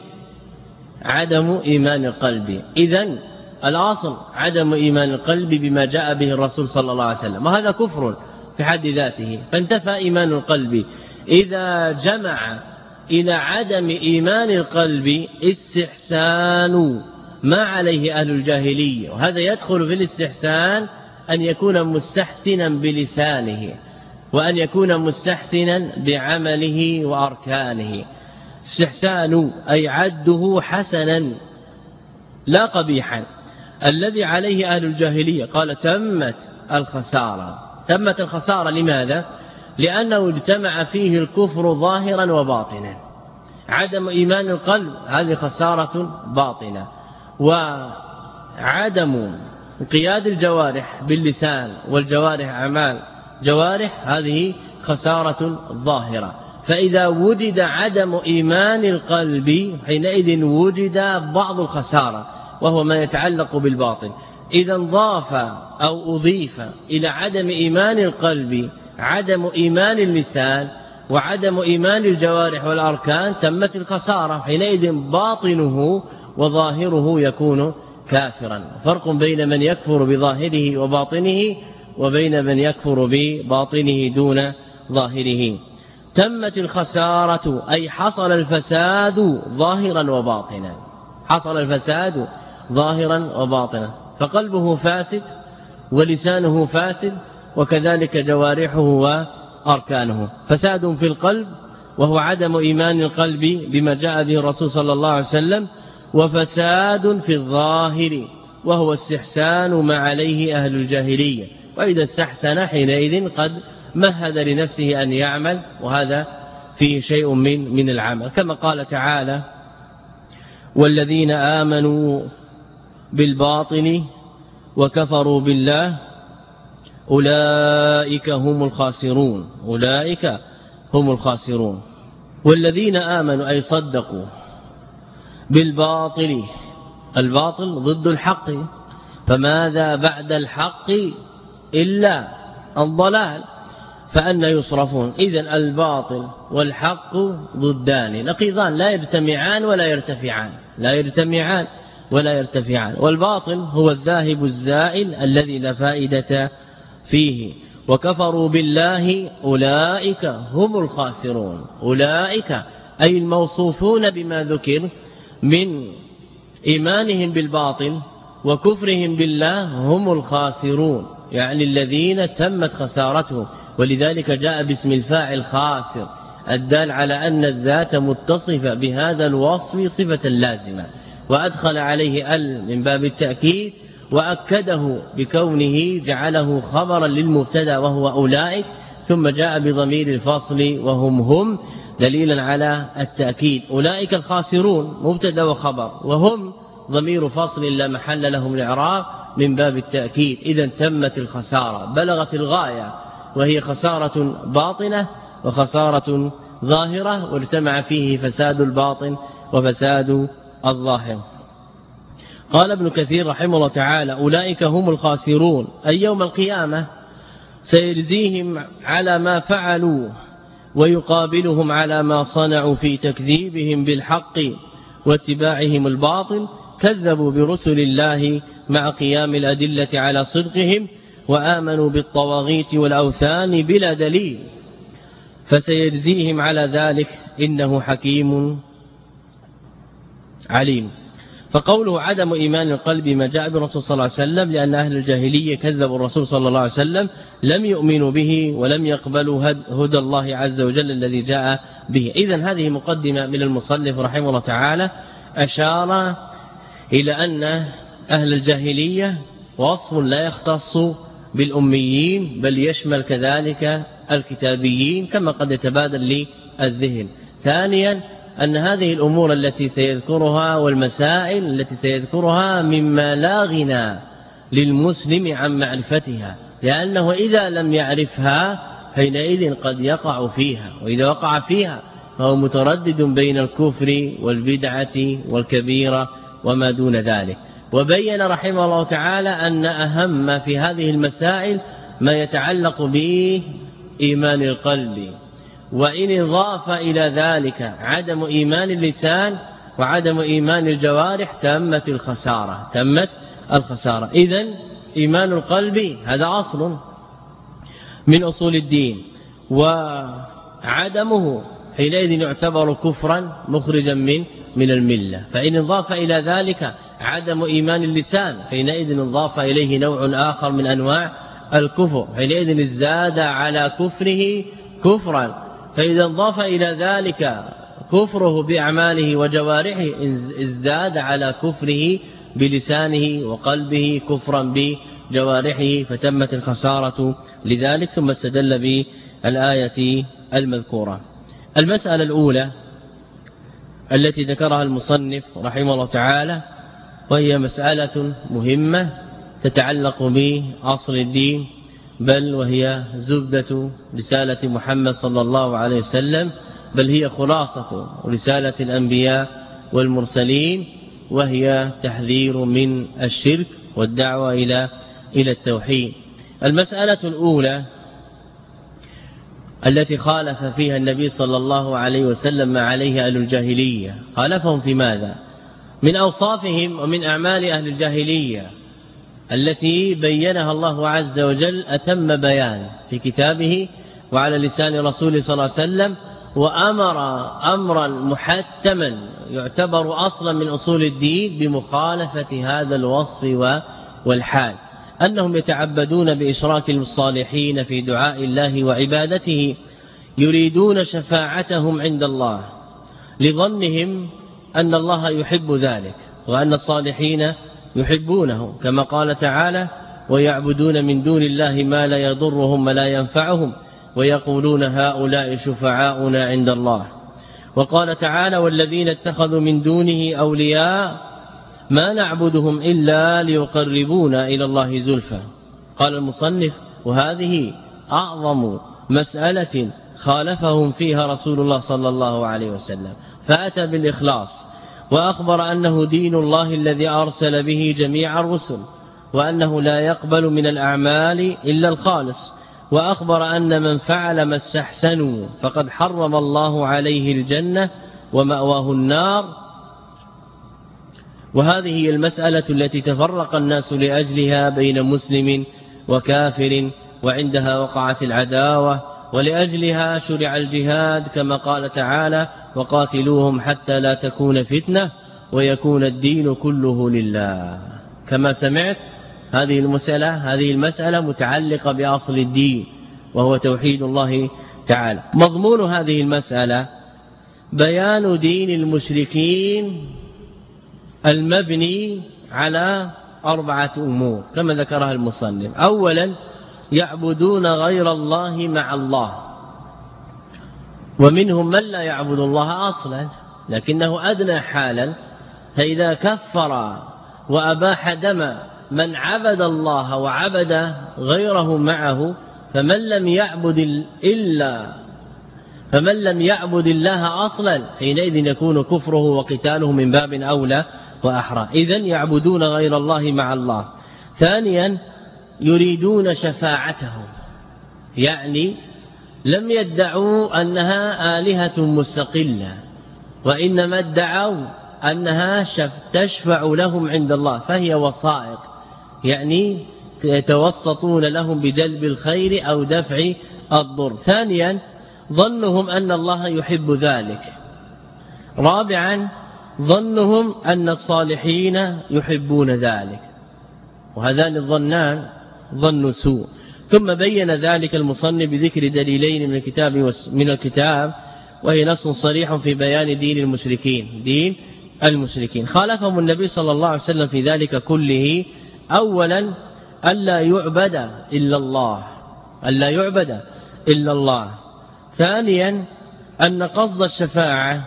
[SPEAKER 1] عدم إيمان القلب. إذن الأصل عدم إيمان القلب بما جاء به الرسول صلى الله عليه وسلم، وهذا كفر في حد ذاته، فانتفى إيمان القلب. إذا جمع إلى عدم إيمان القلب استحسان ما عليه أهل الجاهلية، وهذا يدخل في الاستحسان أن يكون مستحسنا بلسانه، وأن يكون مستحسنا بعمله وأركانه. استحسان أي عده حسنا لا قبيحا، الذي عليه أهل الجاهلية. قال تمت الخسارة. تمت الخسارة لماذا؟ لأنه اجتمع فيه الكفر ظاهرا وباطنا. عدم إيمان القلب هذه خسارة باطنة، وعدم انقياد الجوارح باللسان والجوارح أعمال جوارح هذه خسارة ظاهرة. فإذا وجد عدم إيمان القلب حينئذ وجد بعض الخسارة، وهو ما يتعلق بالباطن. إذا انضاف أو أضيف إلى عدم إيمان القلب عدم إيمان اللسان وعدم إيمان الجوارح والأركان تمت الخسارة. حينئذ باطنه وظاهره يكون كافرا. فرق بين من يكفر بظاهره وباطنه وبين من يكفر بباطنه دون ظاهره. تمت الخسارة أي حصل الفساد ظاهرا وباطنا، حصل الفساد ظاهرا وباطنا، فقلبه فاسد ولسانه فاسد وكذلك جوارحه وأركانه. فساد في القلب وهو عدم إيمان القلب بما جاء به الرسول صلى الله عليه وسلم، وفساد في الظاهر وهو استحسان ما عليه أهل الجاهلية، وإذا استحسن حينئذ قد مهد لنفسه أن يعمل، وهذا فيه شيء من من العمل، كما قال تعالى: والذين آمنوا بالباطل وكفروا بالله أولئك هم الخاسرون، أولئك هم الخاسرون. والذين آمنوا أي صدقوا بالباطل، الباطل ضد الحق، فماذا بعد الحق إلا الضلال، فأنا يصرفون؟ إذن الباطل والحق ضدان نقيضان لا يجتمعان ولا يرتفعان، لا يجتمعان ولا يرتفعان. والباطل هو الذاهب الزائل الذي لا فائدة فيه. وكفروا بالله أولئك هم الخاسرون، أولئك أي الموصوفون بما ذكر من إيمانهم بالباطل وكفرهم بالله هم الخاسرون، يعني الذين تمت خسارتهم. ولذلك جاء باسم الفاعل خاسر الدال على أن الذات متصفة بهذا الوصف صفة لازمة، وأدخل عليه ال من باب التأكيد، وأكده بكونه جعله خبرا للمبتدا وهو أولئك، ثم جاء بضمير الفصل وهم هم دليلا على التأكيد. أولئك الخاسرون مبتدا وخبر، وهم ضمير فصل لا محل لهم الإعراب من باب التأكيد. إذا تمت الخسارة، بلغت الغاية، وهي خسارة باطنة وخسارة ظاهرة، واجتمع فيه فساد الباطن وفساد الظاهر. قال ابن كثير رحمه الله تعالى: أولئك هم الخاسرون أي يوم القيامة سيجزيهم على ما فعلوا ويقابلهم على ما صنعوا في تكذيبهم بالحق واتباعهم الباطل. كذبوا برسل الله مع قيام الأدلة على صدقهم، وآمنوا بالطواغيت والأوثان بلا دليل، فسيجزيهم على ذلك إنه حكيم عليم. فقوله عدم إيمان القلب ما جاء بالرسول صلى الله عليه وسلم، لأن أهل الجاهلية كذبوا الرسول صلى الله عليه وسلم، لم يؤمنوا به ولم يقبلوا هدى الله عز وجل الذي جاء به. إذن هذه مقدمة من المصنف رحمه الله تعالى، أشار إلى أن أهل الجاهلية وصف لا يختص بالأميين بل يشمل كذلك الكتابيين كما قد يتبادل للذهن. ثانيا أن هذه الأمور التي سيذكرها والمسائل التي سيذكرها مما لا غنى للمسلم عن معرفتها، لأنه إذا لم يعرفها حينئذ قد يقع فيها، وإذا وقع فيها فهو متردد بين الكفر والبدعة والكبيرة وما دون ذلك. وبين رحمه الله تعالى أن أهم في هذه المسائل ما يتعلق بإيمان القلب، وإن اضاف إلى ذلك عدم إيمان اللسان وعدم إيمان الجوارح تمت الخسارة، تمت الخسارة. إذن إيمان القلب هذا أصل من أصول الدين، وعدمه حينئذ يعتبر كفرا مخرجا من من الملة. فإن اضاف إلى ذلك عدم إيمان اللسان حينئذ اضاف إليه نوع آخر من أنواع الكفر، حينئذ ازداد على كفره كفرا. فإذا اضاف إلى ذلك كفره بأعماله وجوارحه ازداد على كفره بلسانه وقلبه كفرا بجوارحه، فتمت الخسارة لذلك. ثم استدل بالآية المذكورة. المسألة الأولى التي ذكرها المصنف رحمه الله تعالى، وهي مسألة مهمة تتعلق بأصل الدين، بل وهي زبدة رسالة محمد صلى الله عليه وسلم، بل هي خلاصة رسالة الأنبياء والمرسلين، وهي تحذير من الشرك والدعوة إلى إلى التوحيد. المسألة الأولى التي خالف فيها النبي صلى الله عليه وسلم ما عليه أهل الجاهلية. خالفهم في ماذا؟ من أوصافهم ومن أعمال أهل الجاهلية التي بينها الله عز وجل أتم بيان في كتابه وعلى لسان رسوله صلى الله عليه وسلم، وأمر أمرا محتما يعتبر أصلا من أصول الدين بمخالفة هذا الوصف والحال، أنهم يتعبدون بإشراك الصالحين في دعاء الله وعبادته، يريدون شفاعتهم عند الله لظنهم أن الله يحب ذلك وأن الصالحين يحبونه، كما قال تعالى: ويعبدون من دون الله ما لا يضرهم ولا ينفعهم ويقولون هؤلاء شفعاؤنا عند الله. وقال تعالى: والذين اتخذوا من دونه أولياء ما نعبدهم إلا ليقربونا إلى الله زلفى. قال المصنف: وهذه أعظم مسألة خالفهم فيها رسول الله صلى الله عليه وسلم، فأتى بالإخلاص وأخبر أنه دين الله الذي أرسل به جميع الرسل، وأنه لا يقبل من الأعمال إلا الخالص، وأخبر أن من فعل ما استحسنوا فقد حرم الله عليه الجنة ومأواه النار. وهذه هي المسألة التي تفرق الناس لأجلها بين مسلم وكافر، وعندها وقعت العداوة، ولأجلها شرع الجهاد كما قال تعالى: وقاتلوهم حتى لا تكون فتنة ويكون الدين كله لله. كما سمعت هذه المسألة هذه المسألة متعلقة بأصل الدين وهو توحيد الله تعالى. مضمون هذه المسألة بيان دين المشركين المبني على أربعة أمور كما ذكرها المصنف. أولا، يعبدون غير الله مع الله، ومنهم من لا يعبد الله أصلا لكنه أدنى حالا، فإذا كفر وأباح دم من عبد الله وعبد غيره معه فمن لم يعبد إلا فمن لم يعبد الله أصلا حينئذ يكون كفره وقتاله من باب أولى وأحرى. إذن يعبدون غير الله مع الله. ثانيا، يريدون شفاعتهم، يعني لم يدعوا أنها آلهة مستقلة، وإنما ادعوا أنها تشفع لهم عند الله، فهي وسائط، يعني يتوسطون لهم بجلب الخير أو دفع الضر. ثانيا، ظنهم أن الله يحب ذلك. رابعا، ظنهم أن الصالحين يحبون ذلك، وهذان الظنان ظن سوء. ثم بين ذلك المصنف بذكر دليلين من الكتاب من الكتاب وهي نص صريح في بيان دين المشركين دين المشركين. خالفهم النبي صلى الله عليه وسلم في ذلك كله. أولا، ألا يعبد إلا الله ألا يعبد إلا الله. ثانيا، أن قصد الشفاعة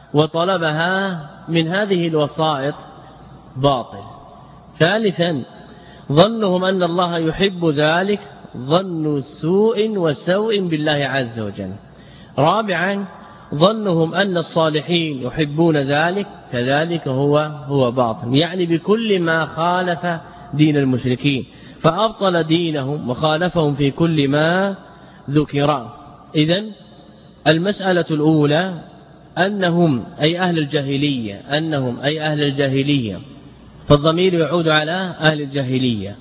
[SPEAKER 1] وطلبها من هذه الوسائط باطل. ثالثا، ظنهم أن الله يحب ذلك ظن سوء وسوء بالله عز وجل. رابعا، ظنهم أن الصالحين يحبون ذلك، كذلك هو هو باطل، يعني بكل ما خالف دين المشركين، فأبطل دينهم وخالفهم في كل ما ذكر. إذن المسألة الأولى أنهم أي أهل الجاهلية أنهم أي أهل الجاهلية فالضمير يعود على أهل الجاهلية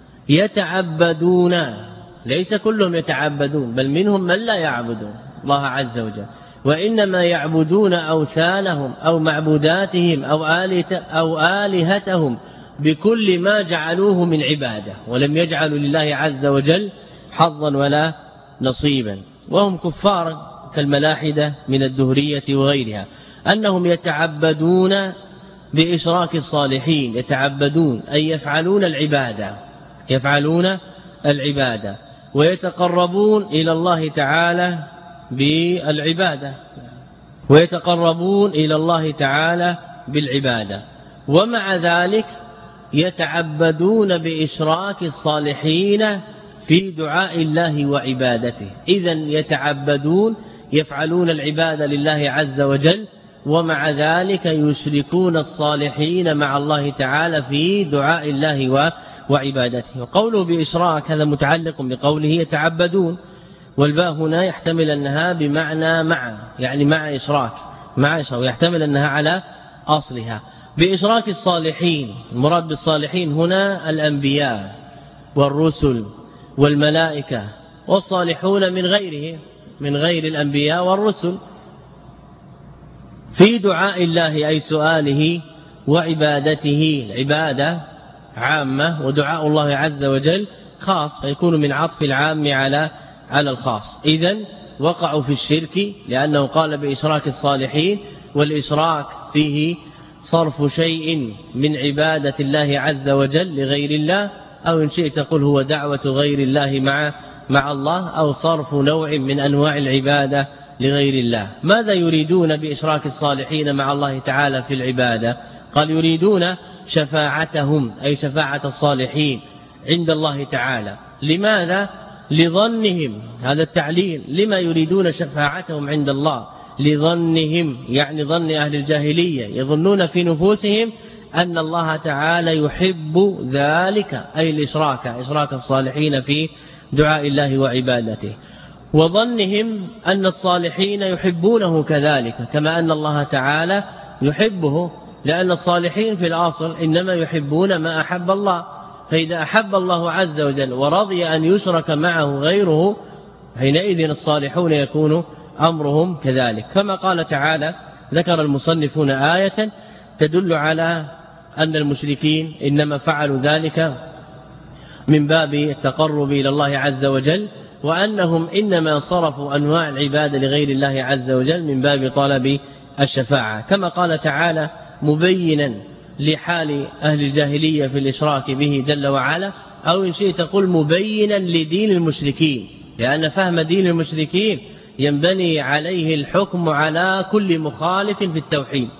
[SPEAKER 1] يتعبدون، ليس كلهم يتعبدون، بل منهم من لا يعبدون الله عز وجل، وإنما يعبدون أوثانهم أو معبوداتهم أو أو آلهتهم بكل ما جعلوه من عبادة، ولم يجعلوا لله عز وجل حظا ولا نصيبا. وهم كفار كالملاحدة من الدهرية وغيرها، أنهم يتعبدون بإشراك الصالحين، يتعبدون أي يفعلون العبادة يفعلون العبادة ويتقربون إلى الله تعالى بالعبادة ويتقربون إلى الله تعالى بالعبادة ومع ذلك يتعبدون بإشراك الصالحين في دعاء الله وعبادته. إذن يتعبدون يفعلون العبادة لله عز وجل، ومع ذلك يشركون الصالحين مع الله تعالى في دعاء الله وعبادته. وقوله بإشراك هذا متعلق بقوله يتعبدون، والباء هنا يحتمل أنها بمعنى مع، يعني مع إشراك، مع إشراك، ويحتمل أنها على أصلها. بإشراك الصالحين، المراد بالصالحين هنا الأنبياء والرسل والملائكة والصالحون من غيره، من غير الأنبياء والرسل، في دعاء الله أي سؤاله وعبادته. العبادة عامة ودعاء الله عز وجل خاص، فيكون من عطف العام على على الخاص. إذن وقعوا في الشرك لأنه قال بإشراك الصالحين، والإشراك فيه صرف شيء من عبادة الله عز وجل لغير الله، أو إن شئت تقول هو دعوة غير الله مع مع الله، أو صرف نوع من أنواع العبادة لغير الله. ماذا يريدون بإشراك الصالحين مع الله تعالى في العبادة؟ قال يريدون شفاعتهم، أي شفاعة الصالحين عند الله تعالى. لماذا؟ لظنهم، هذا التعليل، لما يريدون شفاعتهم عند الله؟ لظنهم، يعني ظن أهل الجاهلية، يظنون في نفوسهم أن الله تعالى يحب ذلك، أي الإشراك، إشراك الصالحين في دعاء الله وعبادته، وظنهم أن الصالحين يحبونه كذلك، كما أن الله تعالى يحبه، لأن الصالحين في الأصل إنما يحبون ما أحب الله. فإذا أحب الله عز وجل ورضي أن يشرك معه غيره، حينئذ الصالحون يكون أمرهم كذلك. كما قال تعالى، ذكر المصنفون آية تدل على أن المشركين إنما فعلوا ذلك من باب التقرب إلى الله عز وجل، وأنهم إنما صرفوا أنواع العبادة لغير الله عز وجل من باب طلب الشفاعة. كما قال تعالى مبينا لحال أهل الجاهلية في الإشراك به جل وعلا، أو إن شئت تقول مبينا لدين المشركين، لأن فهم دين المشركين ينبني عليه الحكم على كل مخالف في التوحيد.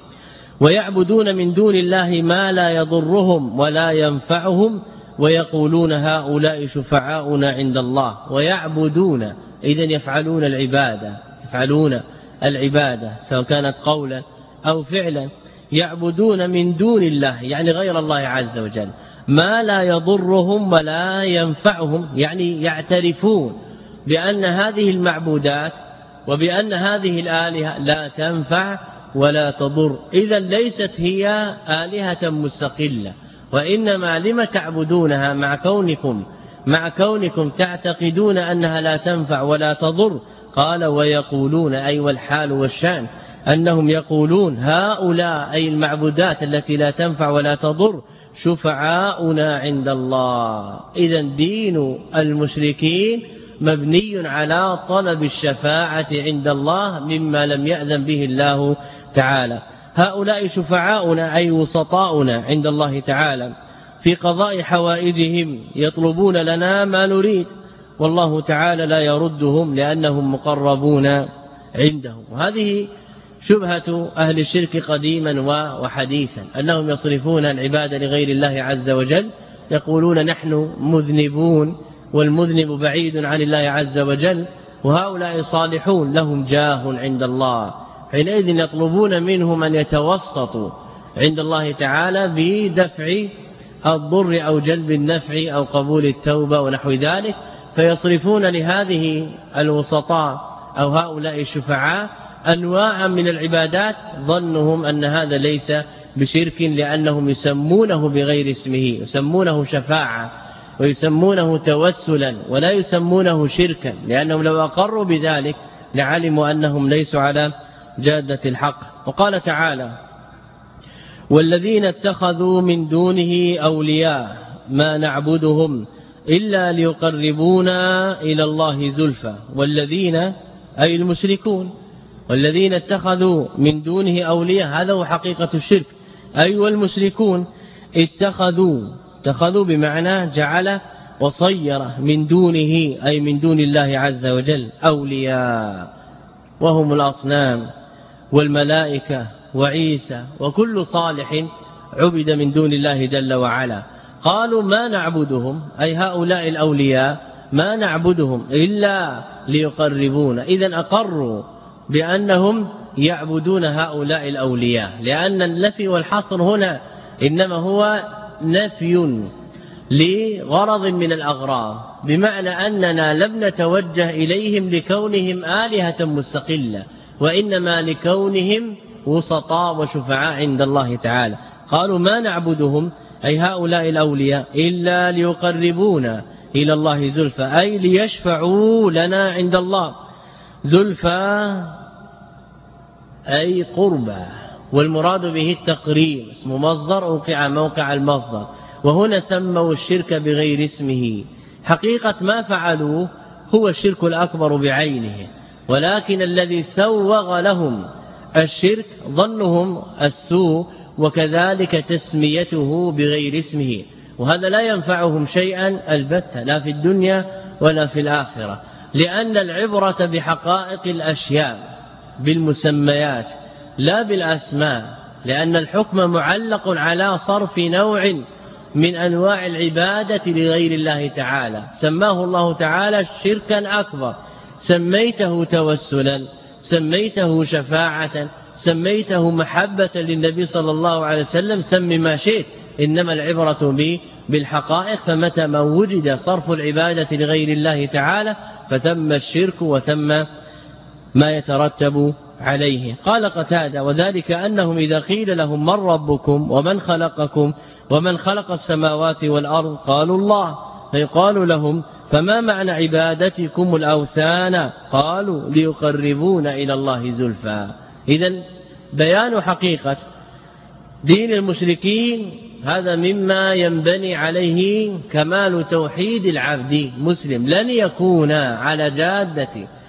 [SPEAKER 1] ويعبدون من دون الله ما لا يضرهم ولا ينفعهم ويقولون هؤلاء شفعاؤنا عند الله. ويعبدون، إذن يفعلون العبادة، يفعلون العبادة سواء كانت قولا أو فعلا. يعبدون من دون الله يعني غير الله عز وجل ما لا يضرهم ولا ينفعهم، يعني يعترفون بأن هذه المعبودات وبأن هذه الآلهة لا تنفع ولا تضر. إذا ليست هي آلهة مستقلة، وإنما لما تعبدونها مع كونكم مع كونكم تعتقدون أنها لا تنفع ولا تضر؟ قال ويقولون، أي والحال والشأن أنهم يقولون هؤلاء أي المعبودات التي لا تنفع ولا تضر شفعاؤنا عند الله. إذا دين المشركين مبني على طلب الشفاعة عند الله مما لم يأذن به الله تعالى. هؤلاء شفعاؤنا أي وسطاؤنا عند الله تعالى في قضاء حوائجهم، يطلبون لنا ما نريد، والله تعالى لا يردهم لأنهم مقربون عنده. وهذه شبهة أهل الشرك قديما وحديثا، أنهم يصرفون العبادة لغير الله عز وجل، يقولون نحن مذنبون والمذنب بعيد عن الله عز وجل، وهؤلاء صالحون لهم جاه عند الله، حينئذ يطلبون منهم أن يتوسطوا عند الله تعالى بدفع الضر أو جلب النفع أو قبول التوبة ونحو ذلك، فيصرفون لهذه الوسطاء أو هؤلاء الشفعاء أنواعا من العبادات، ظنهم أن هذا ليس بشرك لأنهم يسمونه بغير اسمه، يسمونه شفاعة ويسمونه توسلا ولا يسمونه شركا، لأنهم لو أقروا بذلك لعلموا أنهم ليسوا على جادة الحق. وقال تعالى والذين اتخذوا من دونه أولياء ما نعبدهم إلا ليقربونا إلى الله زلفى. والذين أي المشركون، والذين اتخذوا من دونه أولياء، هذا هو حقيقة الشرك، أي والمشركون اتخذوا، اتخذوا بمعنى جعل وصير من دونه أي من دون الله عز وجل أولياء، وهم الأصنام والملائكة وعيسى وكل صالح عبد من دون الله جل وعلا. قالوا ما نعبدهم أي هؤلاء الأولياء ما نعبدهم إلا ليقربونا، إذن أقروا بأنهم يعبدون هؤلاء الأولياء، لأن النفي والحصر هنا إنما هو نفي، لغرض من الأغراض، بمعنى أننا لم نتوجه إليهم لكونهم آلهة مستقلة، وإنما لكونهم وسطاء وشفعاء عند الله تعالى. قالوا ما نعبدهم أي هؤلاء الأولياء إلا ليقربونا إلى الله زلفى، أي ليشفعوا لنا عند الله. زلفى أي قربى، والمراد به التقريب، اسم مصدر أوقع موقع المصدر، وهنا سموا الشرك بغير اسمه. حقيقة ما فعلوه هو الشرك الأكبر بعينه، ولكن الذي سوغ لهم الشرك ظنهم السوء، وكذلك تسميته بغير اسمه، وهذا لا ينفعهم شيئا البتة، لا في الدنيا ولا في الآخرة، لأن العبرة بحقائق الأشياء بالمسميات لا بالأسماء، لأن الحكم معلق على صرف نوع من أنواع العبادة لغير الله تعالى، سماه الله تعالى شركا أكبر، سميته توسلا، سميته شفاعة، سميته محبة للنبي صلى الله عليه وسلم، سم ما شئت، إنما العبرة به بالحقائق. فمتى ما وجد صرف العبادة لغير الله تعالى فتم الشرك وثم ما يترتب عليه. قال قتادة: وذلك أنهم إذا قيل لهم من ربكم ومن خلقكم ومن خلق السماوات والأرض قالوا الله، فيقال لهم: فما معنى عبادتكم الأوثان؟ قالوا: ليقربون إلى الله زلفى. إذن بيان حقيقة دين المشركين هذا مما ينبني عليه كمال توحيد العبد مسلم، لن يكون على جادة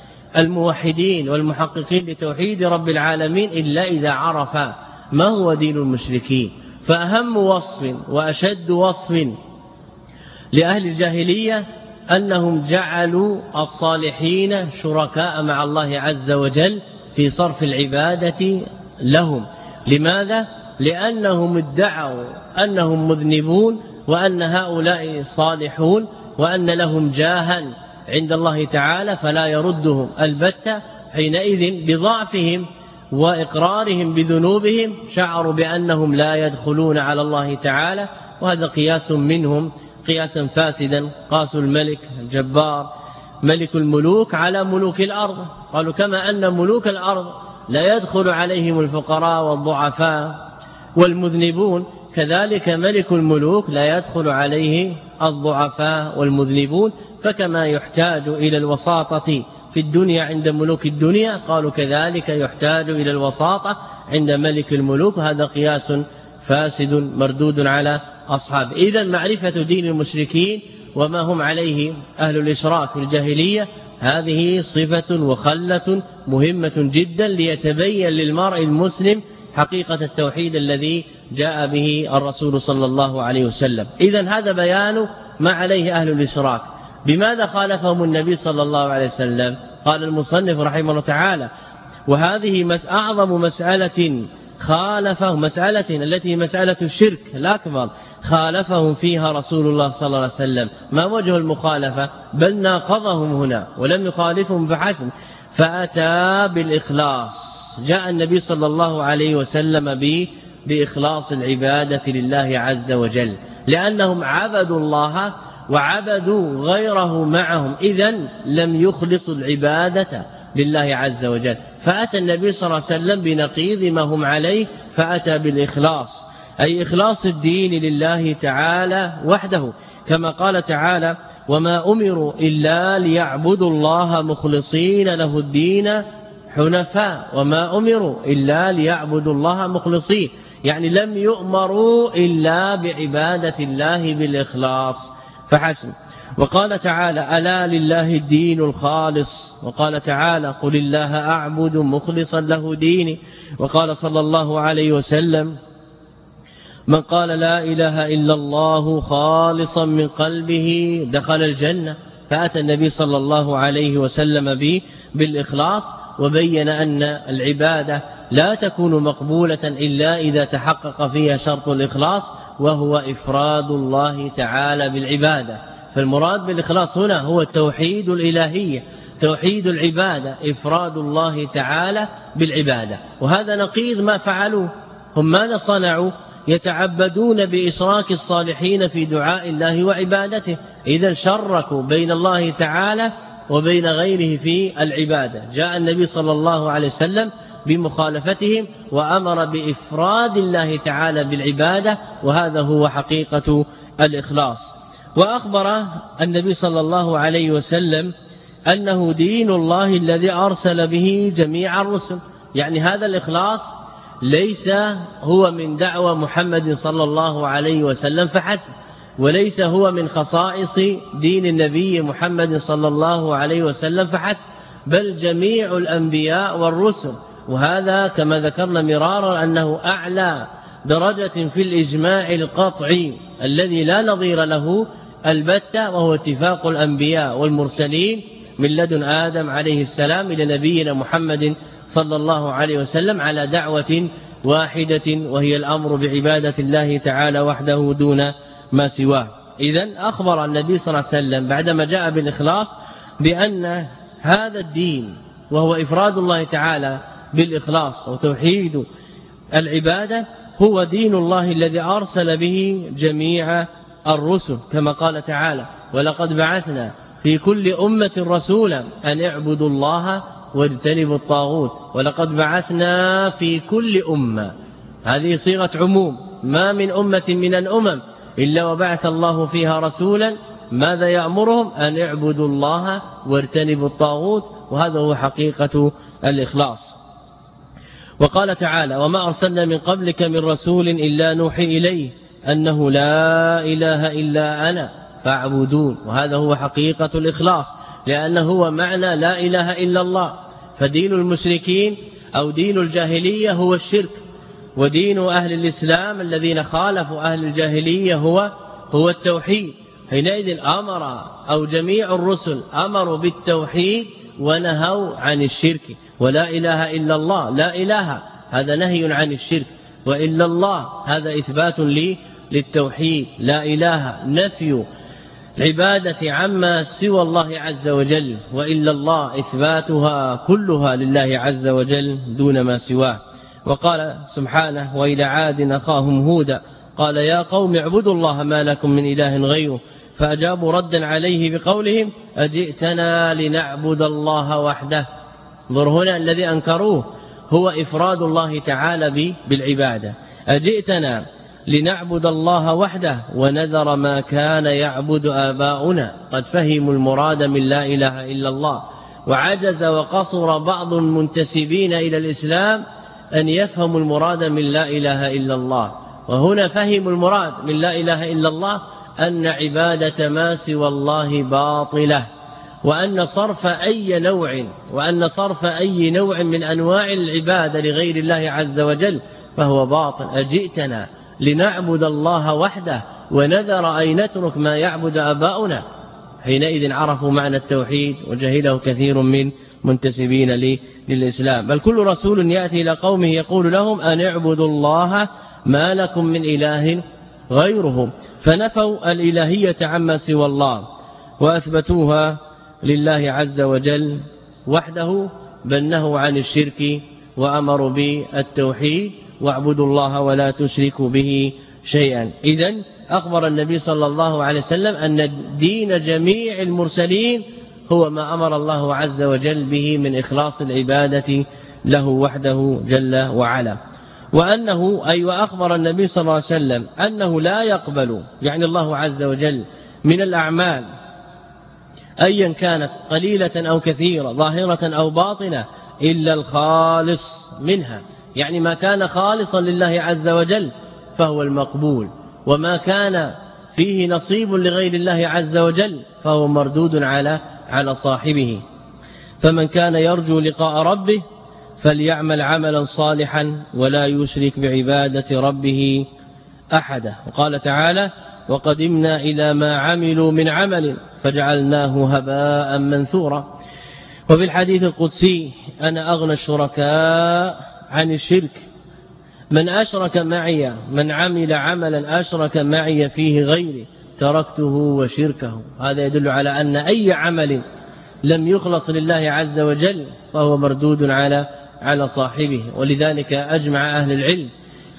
[SPEAKER 1] الموحدين والمحققين لتوحيد رب العالمين إلا إذا عرف ما هو دين المشركين. فأهم وصف وأشد وصف لأهل الجاهلية أنهم جعلوا الصالحين شركاء مع الله عز وجل في صرف العبادة لهم. لماذا؟ لأنهم ادعوا أنهم مذنبون، وأن هؤلاء صالحون، وأن لهم جاها عند الله تعالى، فلا يردهم البتة. حينئذ بضعفهم وإقرارهم بذنوبهم شعروا بأنهم لا يدخلون على الله تعالى، وهذا قياس منهم قياسا فاسدا. قاسوا الملك الجبار ملك الملوك على ملوك الأرض، قالوا كما أن ملوك الأرض لا يدخل عليهم الفقراء والضعفاء والمذنبون، كذلك ملك الملوك لا يدخل عليه الضعفاء والمذنبون. فكما يحتاج إلى الوساطة في الدنيا عند ملوك الدنيا، قالوا كذلك يحتاج إلى الوساطة عند ملك الملوك، وهذا قياس فاسد مردود على أصحابه. إذن معرفة دين المشركين وما هم عليه أهل الإشراك والجاهلية هذه صفة وخلة مهمة جدا ليتبين للمرء المسلم حقيقة التوحيد الذي جاء به الرسول صلى الله عليه وسلم. إذن هذا بيان ما عليه أهل الإشراك. بماذا خالفهم النبي صلى الله عليه وسلم؟ قال المصنف رحمه الله تعالى: وهذه أعظم مسألة خالفهم، مسألة التي مسألة الشرك الأكبر خالفهم فيها رسول الله صلى الله عليه وسلم. ما وجه المخالفة؟ بل ناقضهم هنا ولم يخالفهم بحسب، فأتى بالإخلاص. جاء النبي صلى الله عليه وسلم به بإخلاص العبادة لله عز وجل، لأنهم عبدوا الله وعبدوا غيره معهم، إذن لم يخلصوا العبادة لله عز وجل. فأتى النبي صلى الله عليه وسلم بنقيض ما هم عليه، فأتى بالإخلاص، أي إخلاص الدين لله تعالى وحده، كما قال تعالى: وما أمروا إلا ليعبدوا الله مخلصين له الدين حنفاء. وما أمروا إلا ليعبدوا الله مخلصين، يعني لم يؤمروا إلا بعبادة الله بالإخلاص فحسن. وقال تعالى: ألا لله الدين الخالص. وقال تعالى: قل الله أعبد مخلصا له ديني. وقال صلى الله عليه وسلم: من قال لا إله إلا الله خالصا من قلبه دخل الجنة. فأتى النبي صلى الله عليه وسلم به بالإخلاص، وبين أن العبادة لا تكون مقبولة إلا إذا تحقق فيها شرط الإخلاص، وهو إفراد الله تعالى بالعبادة. فالمراد بالإخلاص هنا هو توحيد الإلهية، توحيد العبادة، إفراد الله تعالى بالعبادة. وهذا نقيض ما فعلوه. هم ماذا صنعوا؟ يتعبدون بإشراك الصالحين في دعاء الله وعبادته. إذا شركوا بين الله تعالى وبين غيره في العبادة. جاء النبي صلى الله عليه وسلم بمخالفتهم وأمر بإفراد الله تعالى بالعبادة، وهذا هو حقيقة الإخلاص. وأخبر النبي صلى الله عليه وسلم أنه دين الله الذي أرسل به جميع الرسل. يعني هذا الإخلاص ليس هو من دعوة محمد صلى الله عليه وسلم فحسب، وليس هو من خصائص دين النبي محمد صلى الله عليه وسلم فحسب، بل جميع الأنبياء والرسل. وهذا كما ذكرنا مرارا أنه أعلى درجة في الإجماع القطعي الذي لا نظير له البتة، وهو اتفاق الأنبياء والمرسلين من لدن آدم عليه السلام إلى نبينا محمد صلى الله عليه وسلم على دعوة واحدة، وهي الأمر بعبادة الله تعالى وحده دون ما سواه. إذن أخبر النبي صلى الله عليه وسلم بعدما جاء بالإخلاص بأن هذا الدين وهو إفراد الله تعالى بالإخلاص وتوحيد العبادة هو دين الله الذي أرسل به جميع الرسل، كما قال تعالى: ولقد بعثنا في كل أمة رسولا أن اعبدوا الله واجتنبوا الطاغوت. ولقد بعثنا في كل أمة، هذه صيغة عموم، ما من أمة من الأمم إلا وبعث الله فيها رسولا ماذا يأمرهم؟ أن اعبدوا الله واجتنبوا الطاغوت، وهذا هو حقيقة الإخلاص. وقال تعالى: وما أرسلنا من قبلك من رسول إلا نوحي إليه أنه لا إله إلا أنا فاعبدون، وهذا هو حقيقة الإخلاص، لأنه هو معنى لا إله إلا الله. فدين المشركين أو دين الجاهلية هو الشرك، ودين أهل الإسلام الذين خالفوا أهل الجاهلية هو هو التوحيد. حينئذ أمر أو جميع الرسل أمروا بالتوحيد ونهوا عن الشرك. ولا إله إلا الله، لا إله هذا نهي عن الشرك، وإلا الله هذا إثبات لي للتوحيد. لا إله نفي العبادة عما سوى الله عز وجل، وإلا الله إثباتها كلها لله عز وجل دون ما سواه. وقال سبحانه: وإلى عاد أخاهم هودا قال يا قوم اعبدوا الله ما لكم من إله غيره، فأجابوا ردا عليه بقولهم أجئتنا لنعبد الله وحده. انظر هنا الذي أنكروه هو إفراد الله تعالى بالعبادة. أجئتنا لنعبد الله وحده ونذر ما كان يعبد آباؤنا. قد فهموا المراد من لا إله إلا الله، وعجز وقصر بعض المنتسبين إلى الإسلام أن يفهموا المراد من لا إله إلا الله. وهنا فهموا المراد من لا إله إلا الله أن عبادة ما سوى الله باطلة، وأن صرف أي نوع وأن صرف أي نوع من أنواع العبادة لغير الله عز وجل فهو باطل. أجئتنا لنعبد الله وحده ونذر أي نترك ما يعبد آباؤنا. حينئذ عرفوا معنى التوحيد وجهله كثير من منتسبين للإسلام. بل كل رسول يأتي إلى قومه يقول لهم أن اعبدوا الله ما لكم من إله غيره، فنفوا الإلهية عما سوى الله وأثبتوها لله عز وجل وحده، بل نهوا عن الشرك وأمروا بالتوحيد واعبدوا الله ولا تشركوا به شيئا. إذن أخبر النبي صلى الله عليه وسلم أن دين جميع المرسلين هو ما أمر الله عز وجل به من إخلاص العبادة له وحده جل وعلا. وأنه أي وأخبر النبي صلى الله عليه وسلم أنه لا يقبل يعني الله عز وجل من الأعمال أيا كانت قليلة أو كثيرة ظاهرة أو باطنة إلا الخالص منها، يعني ما كان خالصا لله عز وجل فهو المقبول، وما كان فيه نصيب لغير الله عز وجل فهو مردود على على صاحبه. فمن كان يرجو لقاء ربه فليعمل عملا صالحا ولا يشرك بعبادة ربه أحدا. وقال تعالى: وقدمنا إلى ما عملوا من عمل فجعلناه هباء منثورا. وفي الحديث القدسي: أنا أغنى الشركاء عن الشرك، من أشرك معي من عمل عملا أشرك معي فيه غيري تركته وشركه. هذا يدل على أن أي عمل لم يخلص لله عز وجل فهو مردود على على صاحبه. ولذلك أجمع أهل العلم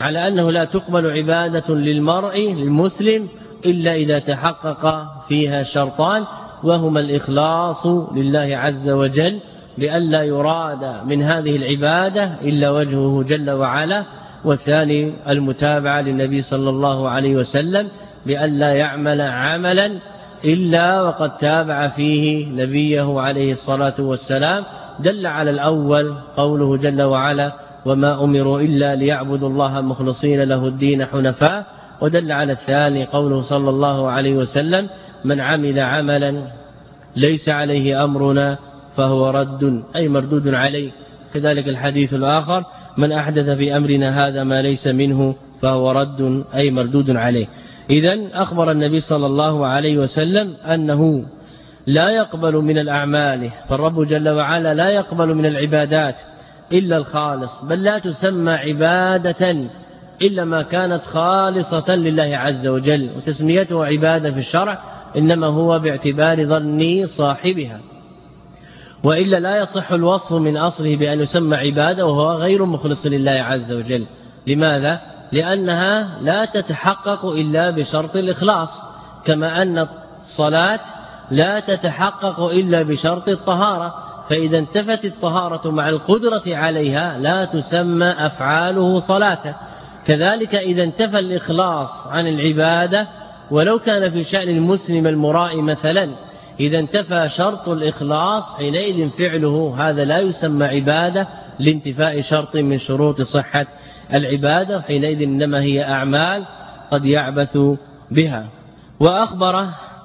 [SPEAKER 1] على أنه لا تقبل عبادة للمرء المسلم إلا إذا تحقق فيها شرطان، وهما الإخلاص لله عز وجل بأن لا يراد من هذه العبادة إلا وجهه جل وعلا، والثاني المتابعة للنبي صلى الله عليه وسلم بأن لا يعمل عملا إلا وقد تابع فيه نبيه عليه الصلاة والسلام. دل على الأول قوله جل وعلا وما أمروا إلا ليعبدوا الله مخلصين له الدين حنفاء، ودل على الثاني قوله صلى الله عليه وسلم من عمل عملا ليس عليه أمرنا فهو رد أي مردود عليه. كذلك الحديث الآخر من أحدث في أمرنا هذا ما ليس منه فهو رد أي مردود عليه. إذن أخبر النبي صلى الله عليه وسلم أنه لا يقبل من الأعمال، فالرب جل وعلا لا يقبل من العبادات إلا الخالص، بل لا تسمى عبادة إلا ما كانت خالصة لله عز وجل، وتسميته عبادة في الشرع إنما هو باعتبار ظن صاحبها، وإلا لا يصح الوصف من أصله بأن يسمى عبادة وهو غير مخلص لله عز وجل. لماذا؟ لأنها لا تتحقق إلا بشرط الإخلاص، كما أن الصلاة لا تتحقق إلا بشرط الطهارة، فإذا انتفت الطهارة مع القدرة عليها لا تسمى أفعاله صلاة. كذلك إذا انتفى الإخلاص عن العبادة ولو كان في شأن المسلم المرائي مثلا، إذا انتفى شرط الإخلاص حينئذ فعله هذا لا يسمى عبادة لانتفاء شرط من شروط صحة العبادة، حينئذ إنما هي أعمال قد يعبث بها. وأخبر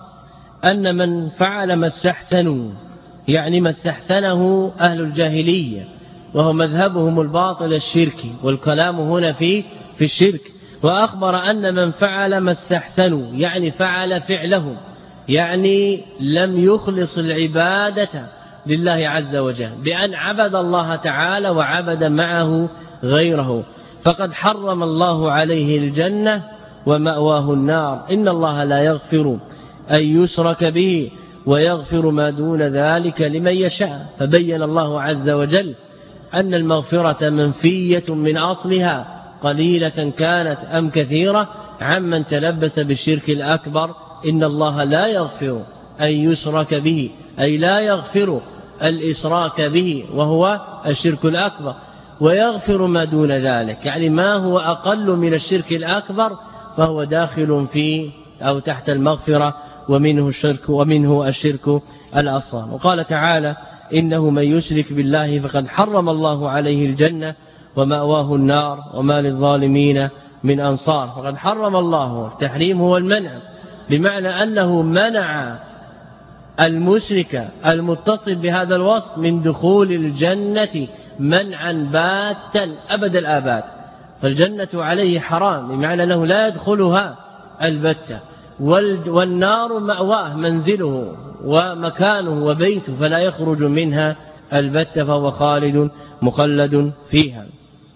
[SPEAKER 1] أن من فعل ما استحسنوا، يعني ما استحسنه أهل الجاهلية وهو مذهبهم الباطل الشركي، والكلام هنا في في الشرك. وأخبر أن من فعل ما استحسنوا يعني فعل فعله، يعني لم يخلص العبادة لله عز وجل بأن عبد الله تعالى وعبد معه غيره، فقد حرم الله عليه الجنة ومأواه النار. إن الله لا يغفر أن يشرك به ويغفر ما دون ذلك لمن يشاء. فبين الله عز وجل أن المغفرة منفية من أصلها، قليلة كانت أم كثيرة، عمن تلبس بالشرك الأكبر. إن الله لا يغفر أن يشرك به، أي لا يغفر الإشراك به وهو الشرك الأكبر، ويغفر ما دون ذلك، يعني ما هو أقل من الشرك الأكبر فهو داخل في أو تحت المغفرة، ومنه الشرك ومنه الشرك الأصغر. وقال تعالى إنه من يشرك بالله فقد حرم الله عليه الجنة ومأواه النار وما للظالمين من أنصار. فقد حرم الله، التحريم هو المنع، بمعنى أنه منع المشرك المتصف بهذا الوصف من دخول الجنة منعا باتا أبد الآباد، فالجنة عليه حرام بمعنى أنه لا يدخلها البتة، والنار مأواه منزله ومكانه وبيته فلا يخرج منها البتة، فهو خالد مخلد فيها.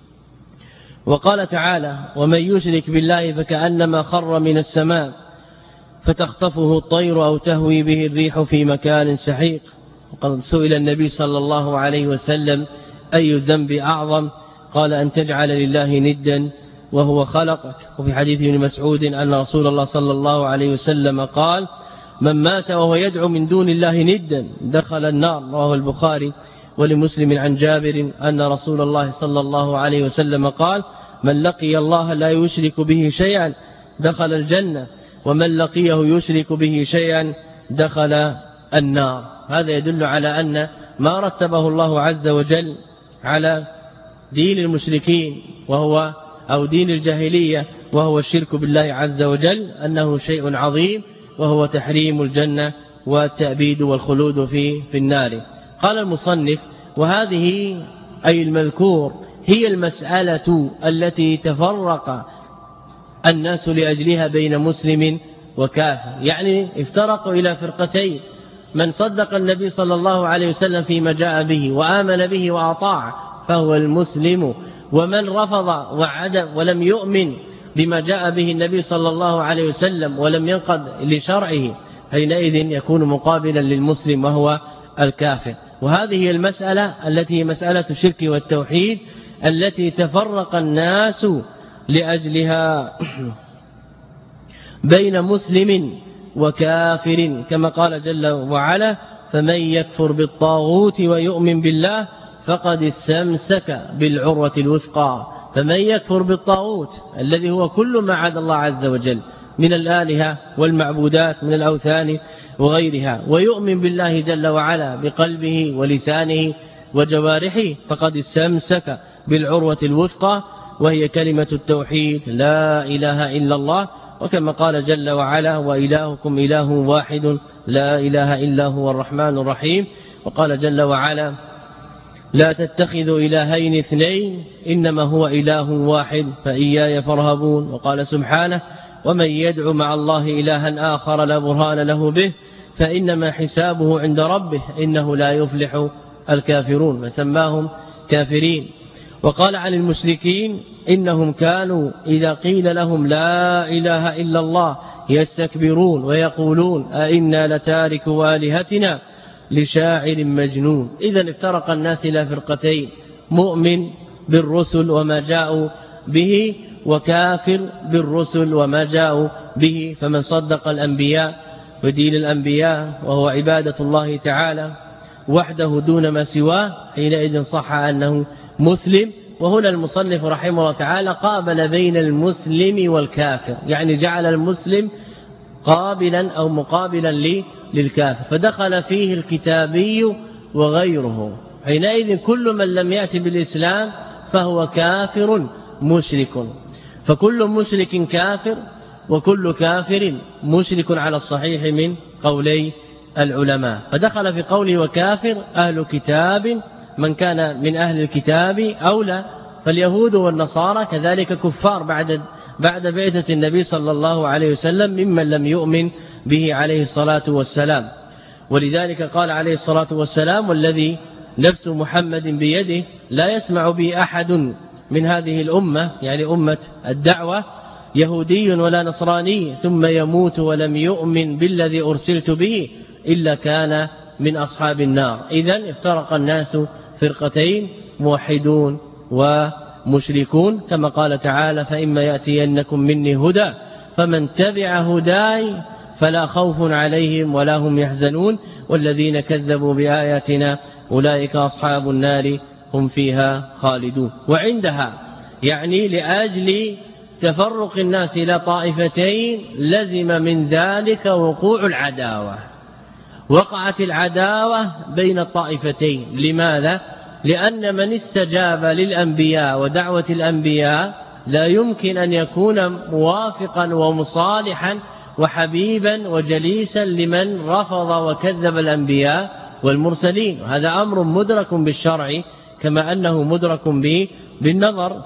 [SPEAKER 1] وقال تعالى ومن يشرك بالله فكأنما خر من السماء فتخطفه الطير أو تهوي به الريح في مكان سحيق. وقد سئل النبي صلى الله عليه وسلم أي الذنب أعظم؟ قال أن تجعل لله ندا وهو خلقك. وفي حديث ابن مسعود أن رسول الله صلى الله عليه وسلم قال من مات وهو يدعو من دون الله ندا دخل النار، رواه البخاري. ولمسلم عن جابر أن رسول الله صلى الله عليه وسلم قال من لقي الله لا يشرك به شيئا دخل الجنة، ومن لقيه يشرك به شيئا دخل النار. هذا يدل على أن ما رتبه الله عز وجل على دين المشركين وهو أو دين الجاهلية وهو الشرك بالله عز وجل أنه شيء عظيم، وهو تحريم الجنة والتأبيد والخلود في في النار. قال المصنف وهذه أي المذكور هي المسألة التي تفرق الناس لأجلها بين مسلم وكافر، يعني افترقوا إلى فرقتين: من صدق النبي صلى الله عليه وسلم فيما جاء به وآمن به وأطاع فهو المسلم، ومن رفض وعدم ولم يؤمن بما جاء به النبي صلى الله عليه وسلم ولم ينقض لشرعه حينئذ يكون مقابلا للمسلم وهو الكافر. وهذه هي المسألة التي هي مسألة الشرك والتوحيد التي تفرق الناس لأجلها بين مسلم وكافر كما قال جل وعلا فمن يكفر بالطاغوت ويؤمن بالله فقد استمسك بالعروة الوثقى. فمن يكفر بالطاغوت الذي هو كل ما عدا الله عز وجل من الآلهة والمعبودات من الأوثان وغيرها ويؤمن بالله جل وعلا بقلبه ولسانه وجوارحه فقد استمسك بالعروة الوثقى وهي كلمة التوحيد لا إله إلا الله. وكما قال جل وعلا وإلهكم إله واحد لا إله إلا هو الرحمن الرحيم. وقال جل وعلا لا تتخذوا إلهين اثنين إنما هو إله واحد فإياي فارهبون. وقال سبحانه ومن يدعو مع الله إلها آخر لا برهان له به فإنما حسابه عند ربه إنه لا يفلح الكافرون فسماهم كافرين. وقال عن المشركين إنهم كانوا إذا قيل لهم لا إله إلا الله يستكبرون ويقولون أئنا لتاركوا آلهتنا لشاعر مجنون. إذا افترق الناس إلى فرقتين مؤمن بالرسل وما جاءوا به وكافر بالرسل وما جاءوا به. فمن صدق الأنبياء ودين الأنبياء وهو عبادة الله تعالى وحده دون ما سواه حينئذ صح أنه مسلم. وهنا المصنف رحمه الله تعالى قابل بين المسلم والكافر يعني جعل المسلم قابلا أو مقابلا للكافر فدخل فيه الكتابي وغيره. حينئذ كل من لم يأتي بالإسلام فهو كافر مشرك فكل مشرك كافر وكل كافر مشرك على الصحيح من قولي العلماء. فدخل في قوله وكافر أهل كتاب من كان من أهل الكتاب أولى فاليهود والنصارى كذلك كفار بعد بعد بعثة النبي صلى الله عليه وسلم ممن لم يؤمن به عليه الصلاة والسلام. ولذلك قال عليه الصلاة والسلام والذي نفس محمد بيده لا يسمع به أحد من هذه الأمة يعني أمة الدعوة يهودي ولا نصراني ثم يموت ولم يؤمن بالذي أرسلت به إلا كان من أصحاب النار. إذن افترق الناس فرقتين موحدون ومشركون كما قال تعالى فإما يأتينكم مني هدى فمن تبع هداي فلا خوف عليهم ولا هم يحزنون والذين كذبوا بآياتنا أولئك أصحاب النار هم فيها خالدون. وعندها يعني لأجل تفرق الناس إلى طائفتين لزم من ذلك وقوع العداوة. وقعت العداوة بين الطائفتين. لماذا؟ لأن من استجاب للأنبياء ودعوة الأنبياء لا يمكن أن يكون موافقا ومصالحا وحبيبا وجليسا لمن رفض وكذب الأنبياء والمرسلين. هذا أمر مدرك بالشرع كما أنه مدرك به بالنظر.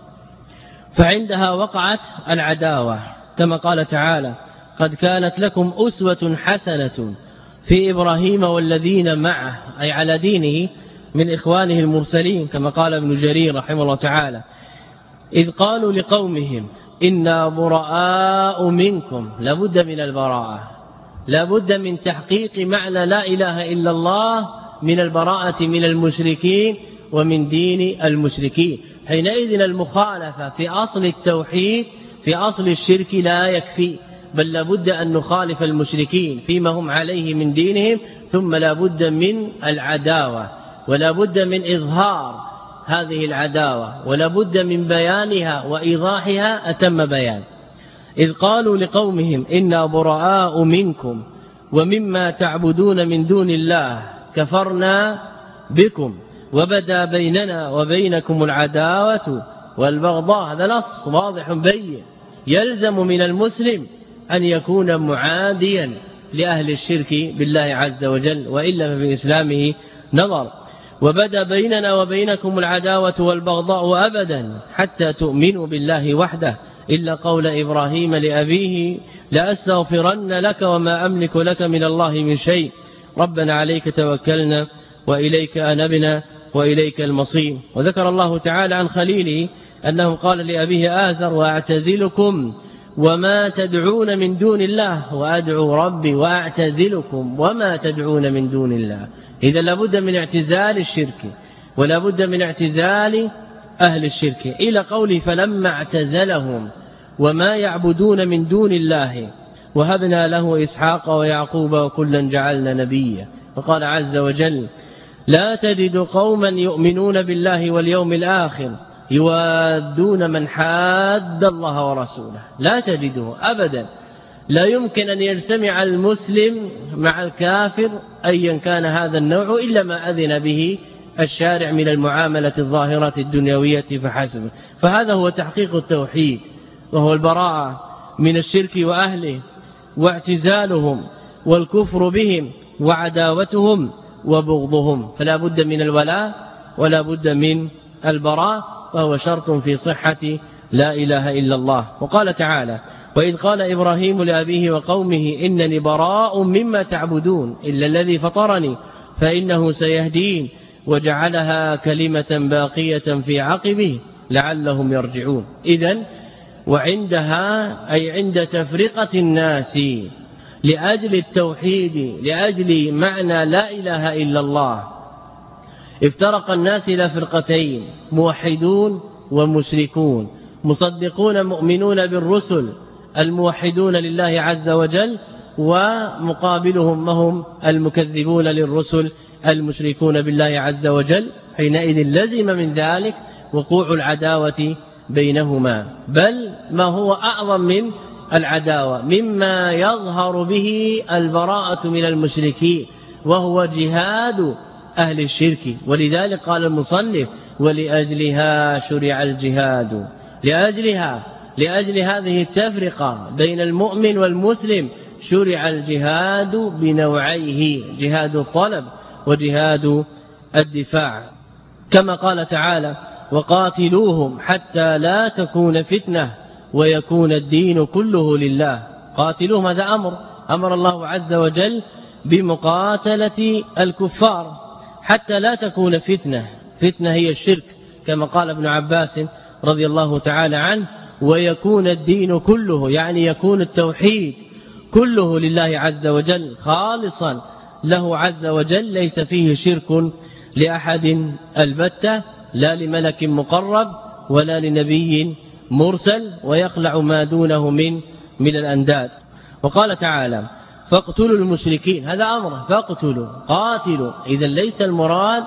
[SPEAKER 1] فعندها وقعت العداوة كما قال تعالى قد كانت لكم أسوة حسنة في إبراهيم والذين معه أي على دينه من إخوانه المرسلين كما قال ابن جرير رحمه الله تعالى إذ قالوا لقومهم إنا براء منكم. لابد من البراءة لابد من تحقيق معنى لا إله إلا الله من البراءة من المشركين ومن دين المشركين. حينئذ المخالفة في أصل التوحيد في أصل الشرك لا يكفي بل لابد أن نخالف المشركين فيما هم عليه من دينهم ثم لابد من العداوة ولابد من إظهار هذه العداوة ولابد من بيانها وإيضاحها أتم بيان. إذ قالوا لقومهم إنا براء منكم ومما تعبدون من دون الله كفرنا بكم وبدا بيننا وبينكم العداوة والبغضاء. هذا نص واضح بين يلزم من المسلم أن يكون معاديا لأهل الشرك بالله عز وجل وإلا ففي إسلامه نظر. وبدا بيننا وبينكم العداوة والبغضاء أبدا حتى تؤمنوا بالله وحده إلا قول إبراهيم لأبيه لأستغفرن لك وما أملك لك من الله من شيء ربنا عليك توكلنا وإليك أنبنا وإليك المصير. وذكر الله تعالى عن خليله أنه قال لأبيه آزر وأعتزلكم وما تدعون من دون الله وأدعو ربي وأعتزلكم وما تدعون من دون الله. إذا لابد من اعتزال الشرك ولابد من اعتزال أهل الشرك إلى قوله فلما اعتزلهم وما يعبدون من دون الله وهبنا له إسحاق ويعقوب وكلا جعلنا نبيا. وقال عز وجل لا تجد قوما يؤمنون بالله واليوم الآخر يوادون من حاد الله ورسوله. لا تجده أبدا، لا يمكن أن يجتمع المسلم مع الكافر أيا كان هذا النوع إلا ما أذن به الشارع من المعاملة الظاهرة الدنيوية فحسب. فهذا هو تحقيق التوحيد، وهو البراءة من الشرك وأهله واعتزالهم والكفر بهم وعداوتهم وبغضهم. فلا بد من الولاء ولا بد من البراء، وهو شرط في صحة لا إله إلا الله. وقال تعالى وإذ قال إبراهيم لأبيه وقومه إنني براء مما تعبدون إلا الذي فطرني فإنه سيهدين وجعلها كلمة باقية في عقبه لعلهم يرجعون. إذن وعندها أي عند تفرقة الناس لأجل التوحيد لأجل معنى لا إله إلا الله افترق الناس إلى فرقتين موحدون ومشركون، مصدقون مؤمنون بالرسل الموحدون لله عز وجل، ومقابلهم هم المكذبون للرسل المشركون بالله عز وجل. حينئذ لزم من ذلك وقوع العداوة بينهما، بل ما هو أعظم من العداوة مما يظهر به البراءة من المشركين، وهو جهاد أهل الشرك. ولذلك قال المصنف ولأجلها شرع الجهاد، لأجلها لأجل هذه التفرقة بين المؤمن والمسلم شرع الجهاد بنوعيه، جهاد الطلب وجهاد الدفاع، كما قال تعالى وقاتلوهم حتى لا تكون فتنة ويكون الدين كله لله. قاتلوهم هذا أمر أمر الله عز وجل بمقاتلة الكفار حتى لا تكون فتنة. فتنة هي الشرك كما قال ابن عباس رضي الله تعالى عنه، ويكون الدين كله يعني يكون التوحيد كله لله عز وجل خالصا له عز وجل، ليس فيه شرك لأحد البتة، لا لملك مقرب ولا لنبي مرسل، ويخلع ما دونه من من الأنداد. وقال تعالى فاقتلوا المشركين، هذا أمر فاقتلوا قاتلوا. إذا ليس المراد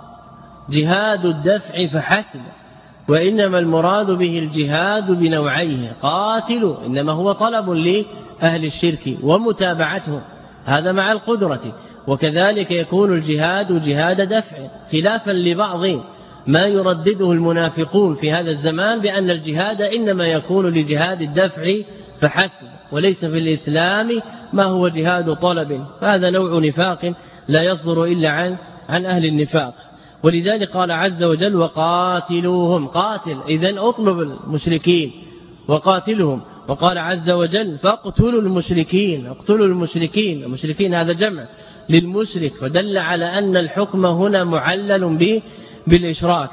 [SPEAKER 1] جهاد الدفع فحسب، وإنما المراد به الجهاد بنوعيه. قاتلوا إنما هو طلب لأهل الشرك ومتابعتهم، هذا مع القدرة. وكذلك يكون الجهاد جهاد دفع، خلافا لبعض ما يردده المنافقون في هذا الزمان بأن الجهاد إنما يكون لجهاد الدفع فحسب، وليس في الإسلام ما هو جهاد طلب. فهذا نوع نفاق لا يصدر إلا عن عن أهل النفاق. ولذلك قال عز وجل وقاتلوهم، قاتل إذن أطلب المشركين وقاتلهم. وقال عز وجل فاقتلوا المشركين، اقتلوا المشركين، المشركين هذا جمع للمشرك، ودل على أن الحكم هنا معلل به بالإشراك.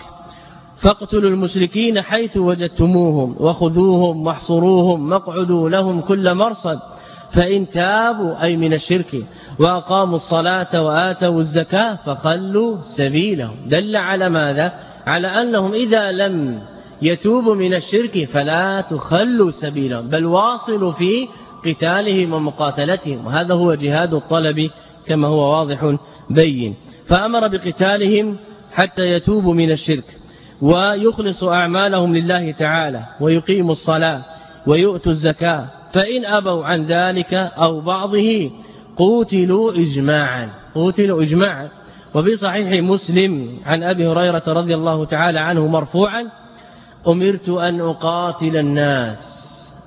[SPEAKER 1] فاقتلوا المشركين حيث وجدتموهم وخذوهم واحصروهم واقعدوا لهم كل مرصد فإن تابوا أي من الشرك وأقاموا الصلاة وآتوا الزكاة فخلوا سبيلهم. دل على ماذا؟ على أنهم إذا لم يتوبوا من الشرك فلا تخلوا سبيلهم، بل واصلوا في قتالهم ومقاتلتهم، وهذا هو جهاد الطلب كما هو واضح بين. فأمر بقتالهم حتى يتوبوا من الشرك ويخلصوا أعمالهم لله تعالى ويقيموا الصلاة ويؤتوا الزكاة، فإن أبوا عن ذلك أو بعضه قوتلوا إجماعا، قوتلوا إجماعا. وفي صحيح مسلم عن أبي هريرة رضي الله تعالى عنه مرفوعا أمرت أن أقاتل الناس،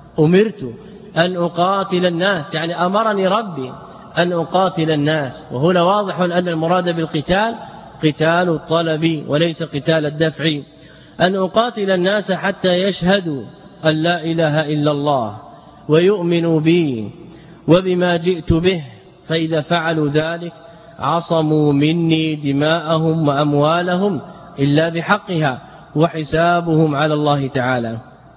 [SPEAKER 1] أمرت أن أقاتل الناس يعني أمرني ربي أن أقاتل الناس. وهنا واضح أن المراد بالقتال قتال الطلب وليس قتال الدفع. أن أقاتل الناس حتى يشهدوا أن لا إله إلا الله ويؤمنوا بي وبما جئت به، فإذا فعلوا ذلك عصموا مني دماءهم وأموالهم إلا بحقها وحسابهم على الله تعالى.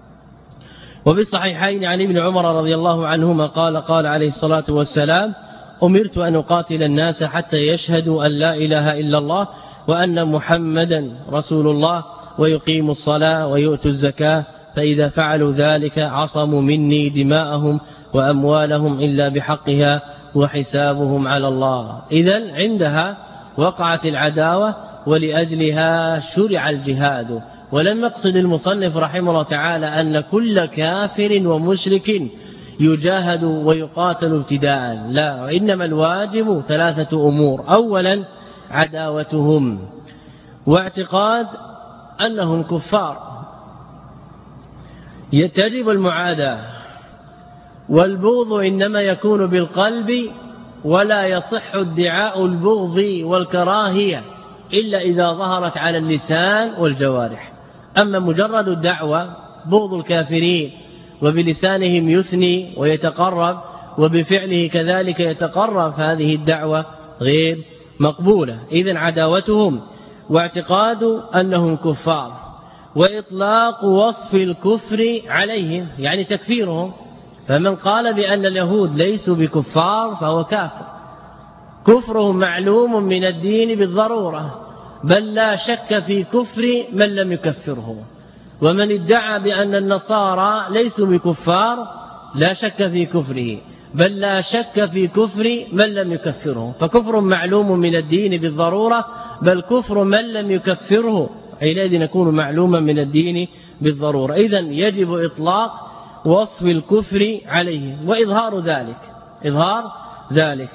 [SPEAKER 1] وفي الصحيحين عن ابن عمر رضي الله عنهما قال قال عليه الصلاة والسلام أمرت أن أقاتل الناس حتى يشهدوا أن لا إله إلا الله وأن محمدا رسول الله ويقيموا الصلاة ويؤتوا الزكاة فإذا فعلوا ذلك عصموا مني دماءهم وأموالهم إلا بحقها وحسابهم على الله. إذن عندها وقعت العداوة ولأجلها شرع الجهاد. ولم يقصد المصنف رحمه الله تعالى أن كل كافر ومشرك يجاهد ويقاتل ابتداء، لا، وإنما الواجب ثلاثة أمور. أولا عداوتهم واعتقاد أنهم كفار، يتجب المعاداة، والبغض إنما يكون بالقلب ولا يصح ادعاء البغض والكراهية إلا إذا ظهرت على اللسان والجوارح. أما مجرد الدعوة بغض الكافرين وبلسانهم يثني ويتقرب وبفعله كذلك يتقرب، فهذه الدعوة غير مقبولة. إذن عداوتهم واعتقاد أنهم كفار، وإطلاق وصف الكفر عليهم يعني تكفيرهم. فمن قال بأن اليهود ليسوا بكفار فهو كافر، كفرهم معلوم من الدين بالضرورة، بل لا شك في كفر من لم يكفره. ومن ادعى بأن النصارى ليسوا بكفار لا شك في كفره، بل لا شك في كفر من لم يكفره، فكفر معلوم من الدين بالضرورة، بل كفر من لم يكفره حينئذ يكون معلوما من الدين بالضرورة. إذن يجب إطلاق وصف الكفر عليه وإظهار ذلك إظهار ذلك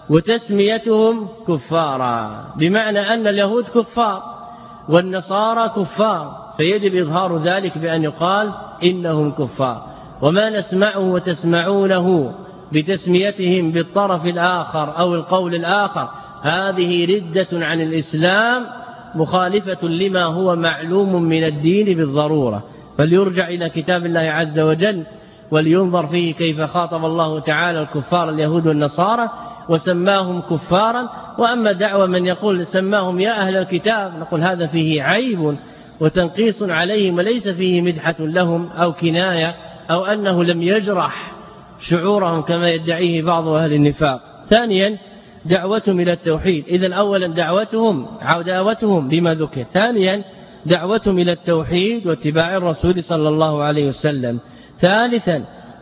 [SPEAKER 1] وتسميتهم كفارا، بمعنى أن اليهود كفار والنصارى كفار، فيجب إظهار ذلك بأن يقال إنهم كفار. وما نسمعه وتسمعونه بتسميتهم بالطرف الآخر أو القول الآخر هذه ردة عن الإسلام مخالفة لما هو معلوم من الدين بالضرورة. فليرجع إلى كتاب الله عز وجل ولينظر فيه كيف خاطب الله تعالى الكفار اليهود والنصارى وسماهم كفارا. وأما دعوة من يقول سماهم يا أهل الكتاب نقول هذا فيه عيب وتنقيص عليهم وليس فيه مدحة لهم أو كناية أو أنه لم يجرح شعورهم كما يدعيه بعض أهل النفاق. ثانيا دعوتهم إلى التوحيد. إذن أولا دعوتهم عداوتهم بما ذكر، ثانيا دعوتهم إلى التوحيد واتباع الرسول صلى الله عليه وسلم، ثالثا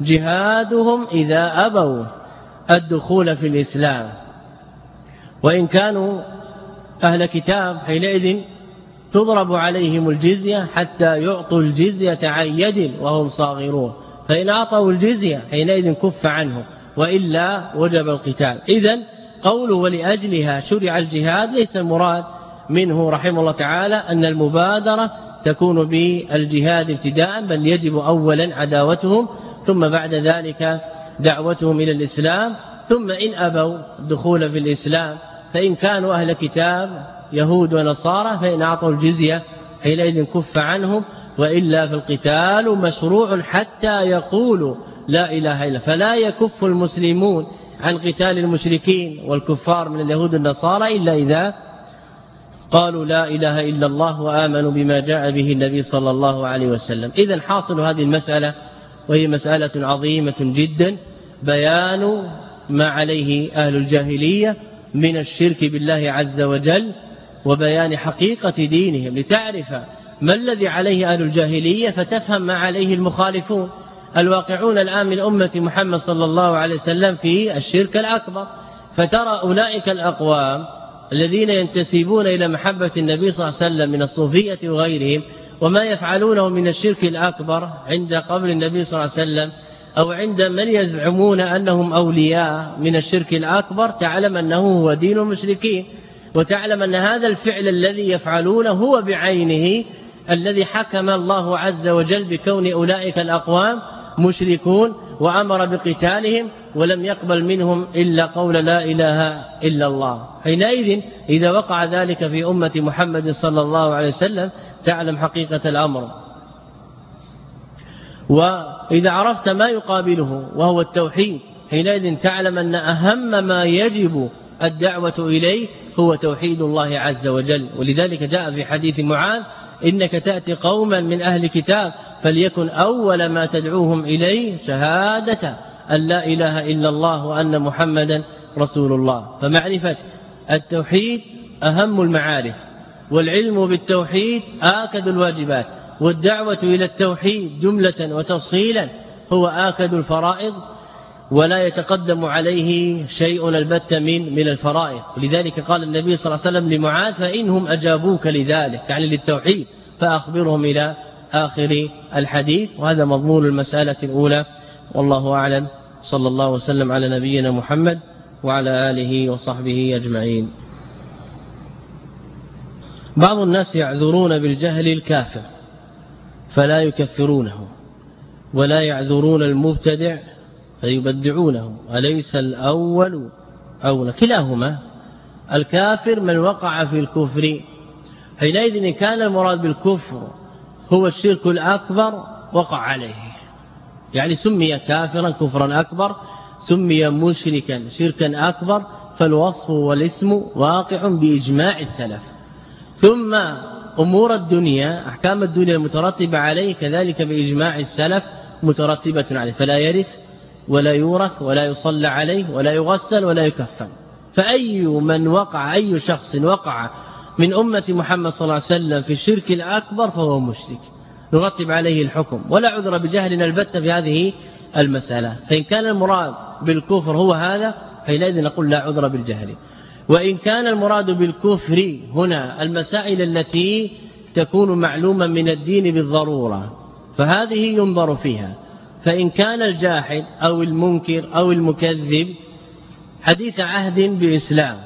[SPEAKER 1] جهادهم إذا أبوا الدخول في الإسلام، وإن كانوا أهل كتاب حينئذ تضرب عليهم الجزية حتى يعطوا الجزية عن يد وهم صاغرون، فإن أعطوا الجزية حينئذ كف عنه وإلا وجب القتال. إذن قوله ولأجلها شرع الجهاد ليس المراد منه رحمه الله تعالى أن المبادرة تكون بالجهاد ابتداء، بل يجب أولا عداوتهم ثم بعد ذلك دعوتهم إلى الإسلام، ثم إن أبوا الدخول في الإسلام فإن كانوا أهل كتاب يهود ونصارى فإن أعطوا الجزية حينئذ كف عنهم، وإلا في القتال مشروع حتى يقولوا لا إله إلا. فلا يكف المسلمون عن قتال المشركين والكفار من اليهود والنصارى إلا إذا قالوا لا إله إلا الله وآمنوا بما جاء به النبي صلى الله عليه وسلم. إذن حاصل هذه المسألة وهي مسألة عظيمة جدا بيان ما عليه أهل الجاهلية من الشرك بالله عز وجل وبيان حقيقة دينهم، لتعرف ما الذي عليه أهل الجاهلية فتفهم ما عليه المخالفون الواقعون الآن من أمة محمد صلى الله عليه وسلم في الشرك الأكبر. فترى أولئك الأقوام الذين ينتسبون إلى محبة النبي صلى الله عليه وسلم من الصوفية وغيرهم وما يفعلونه من الشرك الأكبر عند قبر النبي صلى الله عليه وسلم أو عند من يزعمون أنهم أولياء من الشرك الأكبر، تعلم أنه هو دين المشركين، وتعلم أن هذا الفعل الذي يفعلونه هو بعينه الذي حكم الله عز وجل بكون أولئك الأقوام مشركون وأمر بقتالهم ولم يقبل منهم إلا قول لا إله إلا الله. حينئذ إذا وقع ذلك في أمة محمد صلى الله عليه وسلم تعلم حقيقة الأمر. وإذا عرفت ما يقابله وهو التوحيد حينئذ تعلم أن أهم ما يجب الدعوة إليه هو توحيد الله عز وجل. ولذلك جاء في حديث معاذ إنك تأتي قوما من أهل كتاب فليكن أول ما تدعوهم إليه شهادة أن لا إله إلا الله وأن محمدا رسول الله. فمعرفة التوحيد أهم المعارف، والعلم بالتوحيد آكد الواجبات، والدعوة إلى التوحيد جملة وتفصيلا هو آكد الفرائض، ولا يتقدم عليه شيء البتة من من الفرائض. ولذلك قال النبي صلى الله عليه وسلم لمعاذ: فإنهم أجابوك لذلك، يعني للتوحيد، فأخبرهم إلى آخر الحديث. وهذا مضمون المسألة الأولى، والله أعلم. صلى الله وسلم على نبينا محمد وعلى آله وصحبه أجمعين. بعض الناس يعذرون بالجهل الكافر فلا يكفرونه، ولا يعذرون المبتدع فيبدعونه. أليس الأول أولى؟ كلاهما. الكافر من وقع في الكفر، حينئذ إن كان المراد بالكفر هو الشرك الأكبر وقع عليه، يعني سمي كافرا كفرا أكبر، سمي مشركا شركا أكبر، فالوصف والاسم واقع بإجماع السلف. ثم أمور الدنيا، أحكام الدنيا المترتبة عليه كذلك بإجماع السلف مترتبة عليه، فلا يرث ولا يورث ولا يصلى عليه ولا يغسل ولا يكفن. فأي من وقع، أي شخص وقع من أمة محمد صلى الله عليه وسلم في الشرك الأكبر فهو مشرك، نرتب عليه الحكم، ولا عذر بجهلنا البتة في هذه المسألة. فإن كان المراد بالكفر هو هذا حينئذ نقول لا عذر بالجهل. وإن كان المراد بالكفر هنا المسائل التي تكون معلومة من الدين بالضرورة فهذه ينظر فيها. فإن كان الجاحد أو المنكر أو المكذب حديث عهد بإسلام،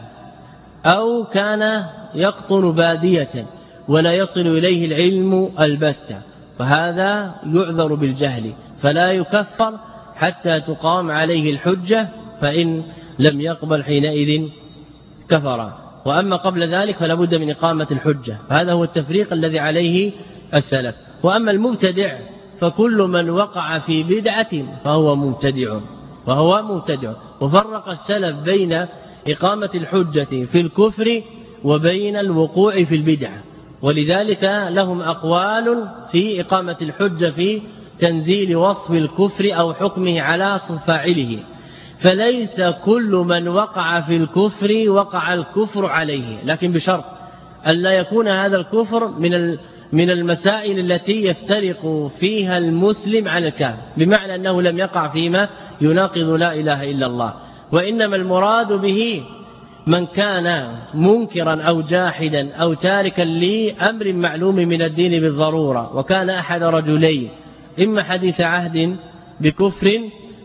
[SPEAKER 1] أو كان يقطن بادية ولا يصل إليه العلم البتة، فهذا يعذر بالجهل فلا يكفر حتى تقام عليه الحجة، فإن لم يقبل حينئذ كفر. وأما قبل ذلك فلا بد من إقامة الحجة، فهذا هو التفريق الذي عليه السلف. وأما المبتدع فكل من وقع في بدعة فهو مبتدع، وهو مبتدع. وفرق السلف بين إقامة الحجة في الكفر وبين الوقوع في البدعة، ولذلك لهم أقوال في إقامة الحجة في تنزيل وصف الكفر أو حكمه على فاعله. فليس كل من وقع في الكفر وقع الكفر عليه، لكن بشرط أن لا يكون هذا الكفر من من المسائل التي يفترق فيها المسلم عن الكافر، بمعنى أنه لم يقع فيما يناقض لا إله إلا الله. وإنما المراد به من كان منكرا أو جاحدا أو تاركا لأمر معلوم من الدين بالضرورة، وكان أحد رجلين، إما حديث عهد بكفر،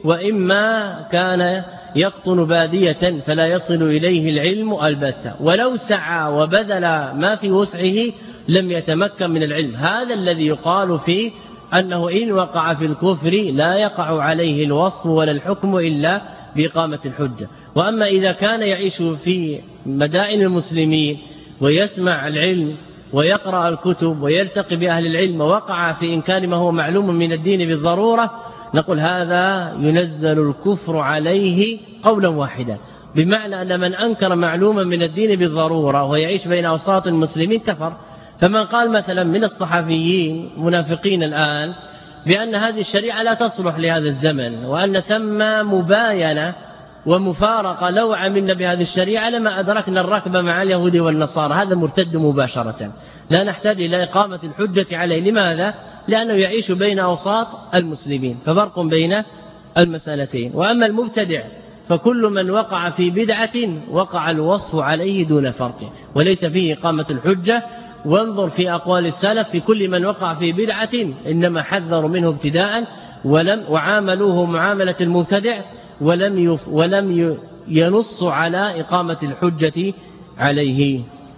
[SPEAKER 1] وإما كان يقطن بادية فلا يصل إليه العلم البتة، ولو سعى وبذل ما في وسعه لم يتمكن من العلم. هذا الذي يقال فيه أنه إن وقع في الكفر لا يقع عليه الوصف ولا الحكم إلا بإقامة الحجة. وأما إذا كان يعيش في مدائن المسلمين ويسمع العلم ويقرأ الكتب ويلتقي بأهل العلم ووقع في إنكار ما هو معلوم من الدين بالضرورة، نقول هذا ينزل الكفر عليه قولا واحدا، بمعنى أن من أنكر معلوما من الدين بالضرورة ويعيش بين أوساط المسلمين كفر. فمن قال مثلا من الصحفيين منافقين الآن بأن هذه الشريعة لا تصلح لهذا الزمن، وأن ثم مباينة ومفارقة لو عملنا بهذه الشريعة لما أدركنا الركب مع اليهود والنصارى، هذا مرتد مباشرة، لا نحتاج إلى إقامة الحجة عليه. لماذا؟ لأنه يعيش بين أوساط المسلمين، ففرق بين المسألتين. وأما المبتدع فكل من وقع في بدعة وقع الوصف عليه دون فرق، وليس فيه إقامة الحجة. وانظر في أقوال السلف في كل من وقع في بدعة إنما حذروا منه ابتداء، ولم وعاملوه معاملة المبتدع، ولم يف ولم ينص على إقامة الحجة عليه.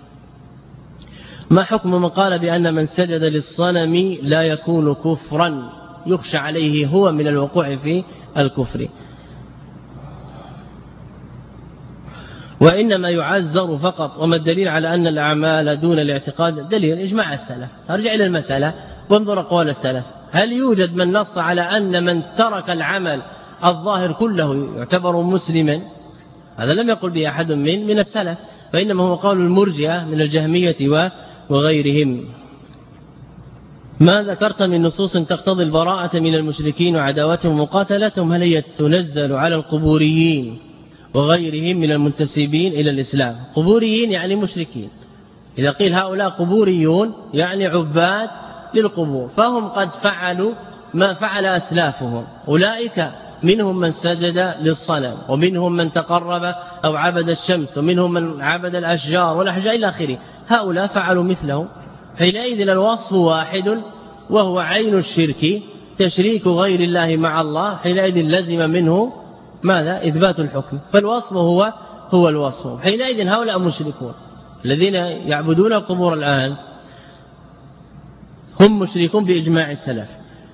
[SPEAKER 1] ما حكم من قال بأن من سجد للصنم لا يكون كفرا يخشى عليه هو من الوقوع في الكفر، وإنما يعذر فقط؟ وما الدليل على أن الأعمال دون الاعتقاد؟ دليل إجماع السلف. ارجع إلى المسألة وانظر أقوال السلف. هل يوجد من نص على أن من ترك العمل الظاهر كله يعتبر مسلما؟ هذا لم يقل به أحد من من السلف، فإنما هو قول المرجئة من الجهمية وغيرهم. ما ذكرت من نصوص تقتضي البراءة من المشركين وعداوتهم ومقاتلتهم، هل هي تنزل على القبوريين وغيرهم من المنتسبين إلى الإسلام؟ قبوريين يعني مشركين، إذا قيل هؤلاء قبوريون يعني عباد للقبور، فهم قد فعلوا ما فعل أسلافهم. أولئك منهم من سجد للصنم، ومنهم من تقرب أو عبد الشمس، ومنهم من عبد الأشجار والأحجار إلى آخره. هؤلاء فعلوا مثلهم. حينئذ الوصف واحد وهو عين الشرك، تشريك غير الله مع الله. حينئذ لزم منه ماذا؟ إثبات الحكم، فالوصف هو هو الوصف. حينئذ هؤلاء مشركون الذين يعبدون القبور الآن هم مشركون بإجماع السلف،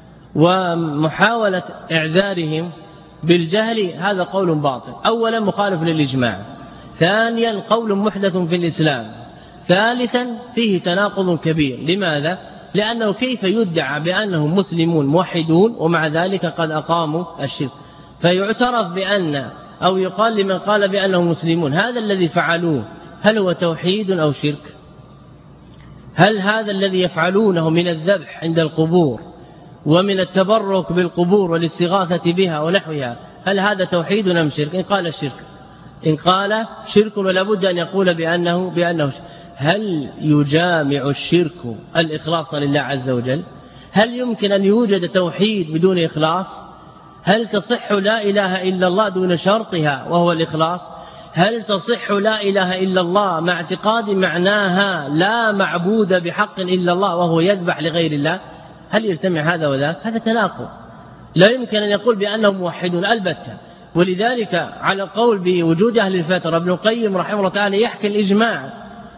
[SPEAKER 1] ومحاولة إعذارهم بالجهل هذا قول باطل. أولا مخالف للإجماع، ثانيا قول محدث في الإسلام، ثالثا فيه تناقض كبير. لماذا؟ لأنه كيف يدعى بأنهم مسلمون موحدون ومع ذلك قد أقاموا الشرك، فيعترف بأن أو يقال لمن قال بأنهم مسلمون هذا الذي فعلوه هل هو توحيد أو شرك؟ هل هذا الذي يفعلونه من الذبح عند القبور ومن التبرك بالقبور والاستغاثة بها ونحوها هل هذا توحيد أم شرك؟ إن قال شرك إن قال شرك ولا بد أن يقول بأنه بأنه شرك. هل يجامع الشرك الإخلاص لله عز وجل؟ هل يمكن أن يوجد توحيد بدون إخلاص؟ هل تصح لا إله إلا الله دون شرطها وهو الإخلاص؟ هل تصح لا إله إلا الله مع اعتقاد معناها لا معبود بحق إلا الله وهو يذبح لغير الله؟ هل يجتمع هذا وذاك؟ هذا تناقض، لا يمكن أن يقول بأنهم موحدون البتة. ولذلك على القول بوجود أهل الفترة ابن القيم رحمه الله تعالى يحكي الإجماع،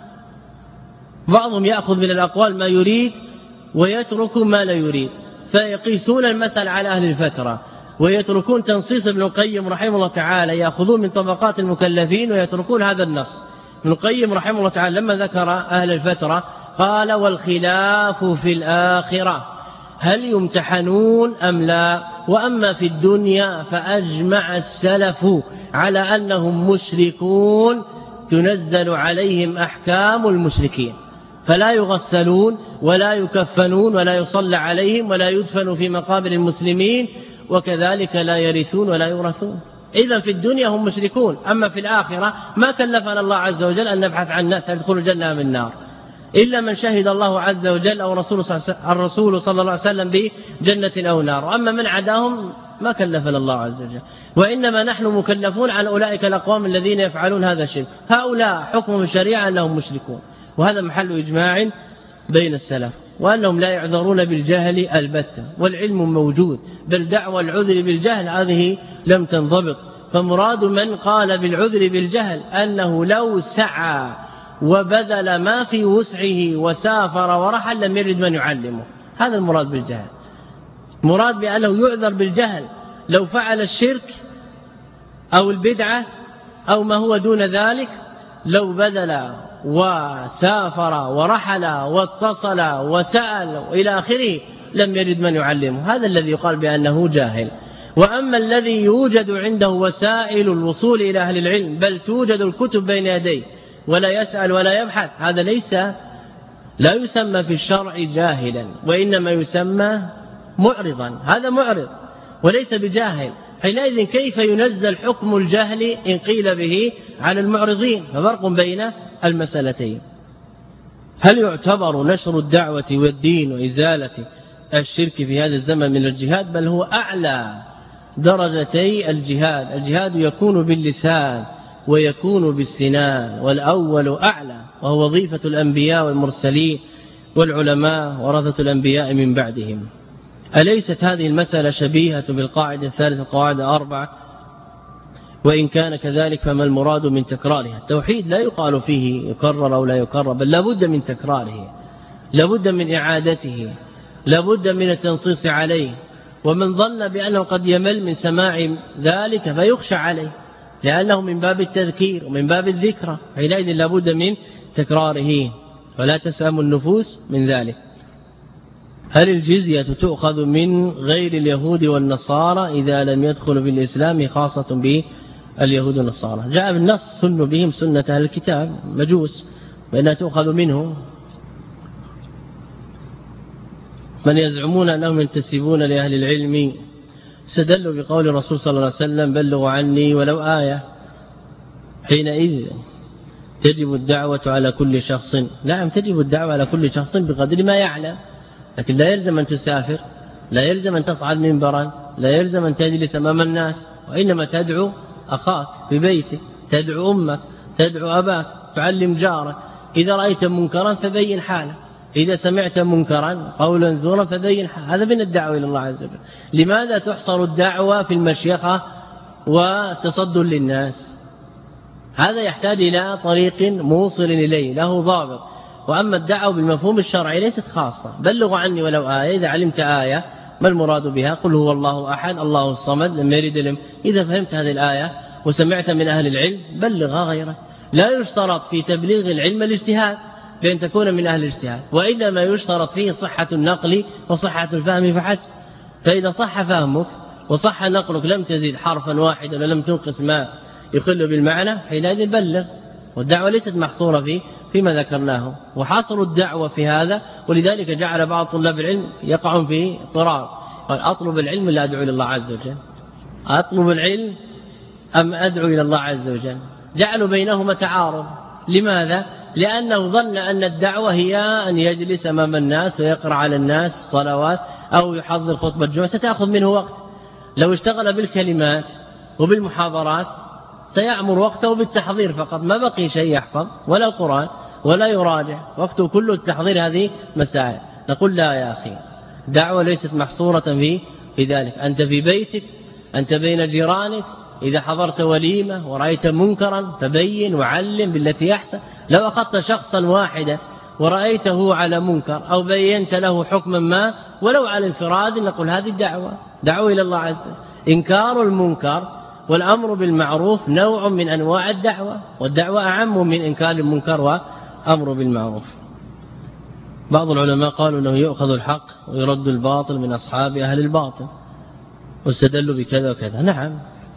[SPEAKER 1] بعضهم يأخذ من الأقوال ما يريد ويترك ما لا يريد، فيقيسون المسألة على أهل الفترة ويتركون تنصيص ابن القيم رحمه الله تعالى، يأخذون من طبقات المكلفين ويتركون هذا النص. ابن القيم رحمه الله تعالى لما ذكر أهل الفترة قال والخلاف في الآخرة هل يمتحنون أم لا، وأما في الدنيا فأجمع السلف على أنهم مشركون تنزل عليهم أحكام المشركين، فلا يغسلون ولا يكفنون ولا يصلى عليهم ولا يدفنوا في مقابر المسلمين، وكذلك لا يرثون ولا يورثون. إذا في الدنيا هم مشركون. أما في الآخرة ما كلفنا الله عز وجل أن نبحث عن الناس يدخلوا الجنة من النار إلا من شهد الله عز وجل أو الرسول صلى الله عليه وسلم بجنة أو نار، وأما من عداهم ما كلفنا الله عز وجل. وإنما نحن مكلفون عن أولئك الأقوام الذين يفعلون هذا الشرك. هؤلاء حكم الشريعة أنهم مشركون، وهذا محل إجماع بين السلف، وأنهم لا يعذرون بالجهل البتة، والعلم موجود، بل دعوى العذر بالجهل هذه لم تنضبط. فمراد من قال بالعذر بالجهل أنه لو سعى وبذل ما في وسعه وسافر ورحل لم يرد من يعلمه، هذا المراد بالجهل. مراد بأنه يعذر بالجهل لو فعل الشرك أو البدعة أو ما هو دون ذلك، لو بذل وسافر ورحل واتصل وسأل إلى آخره لم يرد من يعلمه، هذا الذي يقال بأنه جاهل. وأما الذي يوجد عنده وسائل الوصول إلى أهل العلم، بل توجد الكتب بين يديه ولا يسأل ولا يبحث، هذا ليس لا يسمى في الشرع جاهلا، وإنما يسمى معرضا. هذا معرض وليس بجاهل. حينئذ كيف ينزل حكم الجهل إن قيل به على المعرضين؟ ففرق بين المسألتين. هل يعتبر نشر الدعوة والدين وإزالة الشرك في هذا الزمن من الجهاد؟ بل هو أعلى درجتي الجهاد. الجهاد يكون باللسان ويكون بالسنان، والأول أعلى، وهو وظيفة الأنبياء والمرسلين والعلماء ورثة الأنبياء من بعدهم. أليست هذه المسألة شبيهة بالقاعدة الثالثة القواعد أربعة؟ وإن كان كذلك فما المراد من تكرارها؟ التوحيد لا يقال فيه يكرر أو لا يكرر، بل لابد من تكراره، لابد من إعادته، لابد من التنصيص عليه. ومن ظن بأنه قد يمل من سماع ذلك فيخشى عليه، لأنه من باب التذكير ومن باب الذكرى، حينئذ لابد من تكراره، فلا تسأم النفوس من ذلك. هل الجزية تؤخذ من غير اليهود والنصارى إذا لم يدخلوا بالإسلام، خاصة باليهود والنصارى؟ جاء بالنص سن بهم سنة أهل الكتاب مجوس، وإنها تؤخذ منه. من يزعمون أنهم ينتسبون لأهل العلم استدلوا بقول الرسول صلى الله عليه وسلم بلغوا عني ولو آية. حينئذ تجب الدعوة على كل شخص. نعم تجب الدعوة على كل شخص بقدر ما يعلم، لكن لا يلزم أن تسافر، لا يلزم أن تصعد منبرا، لا يلزم أن تجلس أمام الناس، وإنما تدعو أخاك في بيتك، تدعو أمك، تدعو أباك، تعلم جارك. إذا رأيت منكرا فبين حاله، إذا سمعت منكرا قولا زورا فبين حاله. هذا من الدعوة إلى الله عز وجل. لماذا تحصر الدعوة في المشيخة وتصدر للناس؟ هذا يحتاج إلى طريق موصل إليه له ضابط. وأما الدعوة بالمفهوم الشرعي ليست خاصة. بلغوا عني ولو آية، إذا علمت آية ما المراد بها قل هو الله أحد الله الصمد لم يلد لم. إذا فهمت هذه الآية وسمعت من أهل العلم بلغها غيرك. لا يشترط في تبليغ العلم الاجتهاد بأن تكون من أهل الاجتهاد، وإنما يشترط فيه صحة النقل وصحة الفهم فحسب. فإذا صح فهمك وصح نقلك لم تزيد حرفا واحدا ولم تنقص ما يخل بالمعنى حينئذ بلغ. والدعوة ليست محصورة فيه فيما ذكرناه. وحصر الدعوة في هذا، ولذلك جعل بعض طلاب العلم يقعون في اضطرار، قال أطلب العلم لا أدعو إلى الله عز وجل، أطلب العلم أم أدعو إلى الله عز وجل. جعلوا بينهما تعارض. لماذا؟ لأنه ظن أن الدعوة هي أن يجلس أمام الناس ويقرأ على الناس صلوات أو يحضر خطبة الجمعة، ستأخذ منه وقت. لو اشتغل بالكلمات وبالمحاضرات سيعمر وقته بالتحضير فقط، ما بقي شيء يحفظ ولا القرآن ولا يراجع، وقته كله التحضير هذه مسائل. نقول لا يا أخي، دعوة ليست محصورة في في ذلك. أنت في بيتك، أنت بين جيرانك، إذا حضرت وليمة ورأيت منكرا فبين وعلم بالتي أحسن. لو أخذت شخصا واحدا ورأيته على منكر أو بينت له حكما ما ولو على انفراد، نقول هذه الدعوة دعوة إلى الله عز وجل. إنكار المنكر والأمر بالمعروف نوع من أنواع الدعوة، والدعوة أعم من إنكار المنكر وأمر بالمعروف. بعض العلماء قالوا أنه يؤخذ الحق ويرد الباطل من أصحاب أهل الباطل، واستدلوا بكذا وكذا. نعم،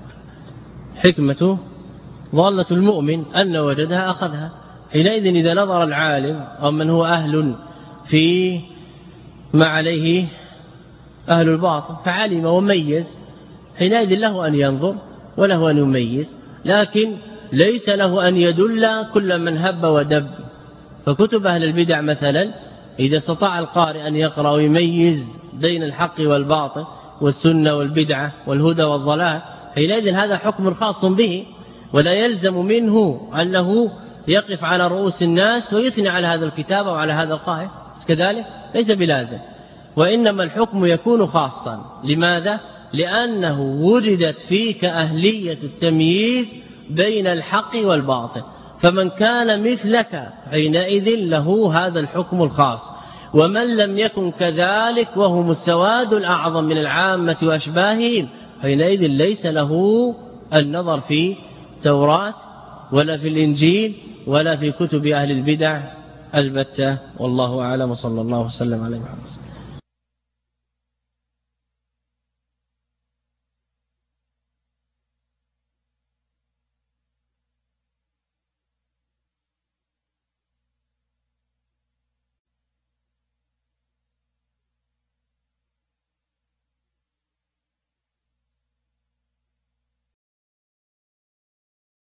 [SPEAKER 1] حكمة ضالة المؤمن أن وجدها أخذها. حينئذ إذا نظر العالم أو من هو أهل في ما عليه أهل الباطل فعلم وميز، حينئذ له أن ينظر وله أن يميز، لكن ليس له أن يدل كل من هب ودب. فكتب أهل البدع مثلا إذا استطاع القارئ أن يقرأ ويميز بين الحق والباطل والسنة والبدعة والهدى والضلال، حينئذ هذا حكم خاص به، ولا يلزم منه أنه يقف على رؤوس الناس ويثني على هذا الكتاب وعلى هذا القارئ كذلك، ليس بلازم. وإنما الحكم يكون خاصا. لماذا؟ لأنه وجدت فيك أهلية التمييز بين الحق والباطل، فمن كان مثلك حينئذ له هذا الحكم الخاص، ومن لم يكن كذلك وهم السواد الأعظم من العامة وأشباههم حينئذ ليس له النظر في التوراة ولا في الإنجيل ولا في كتب أهل البدع البتة. والله أعلم، صلى الله وسلم على محمد.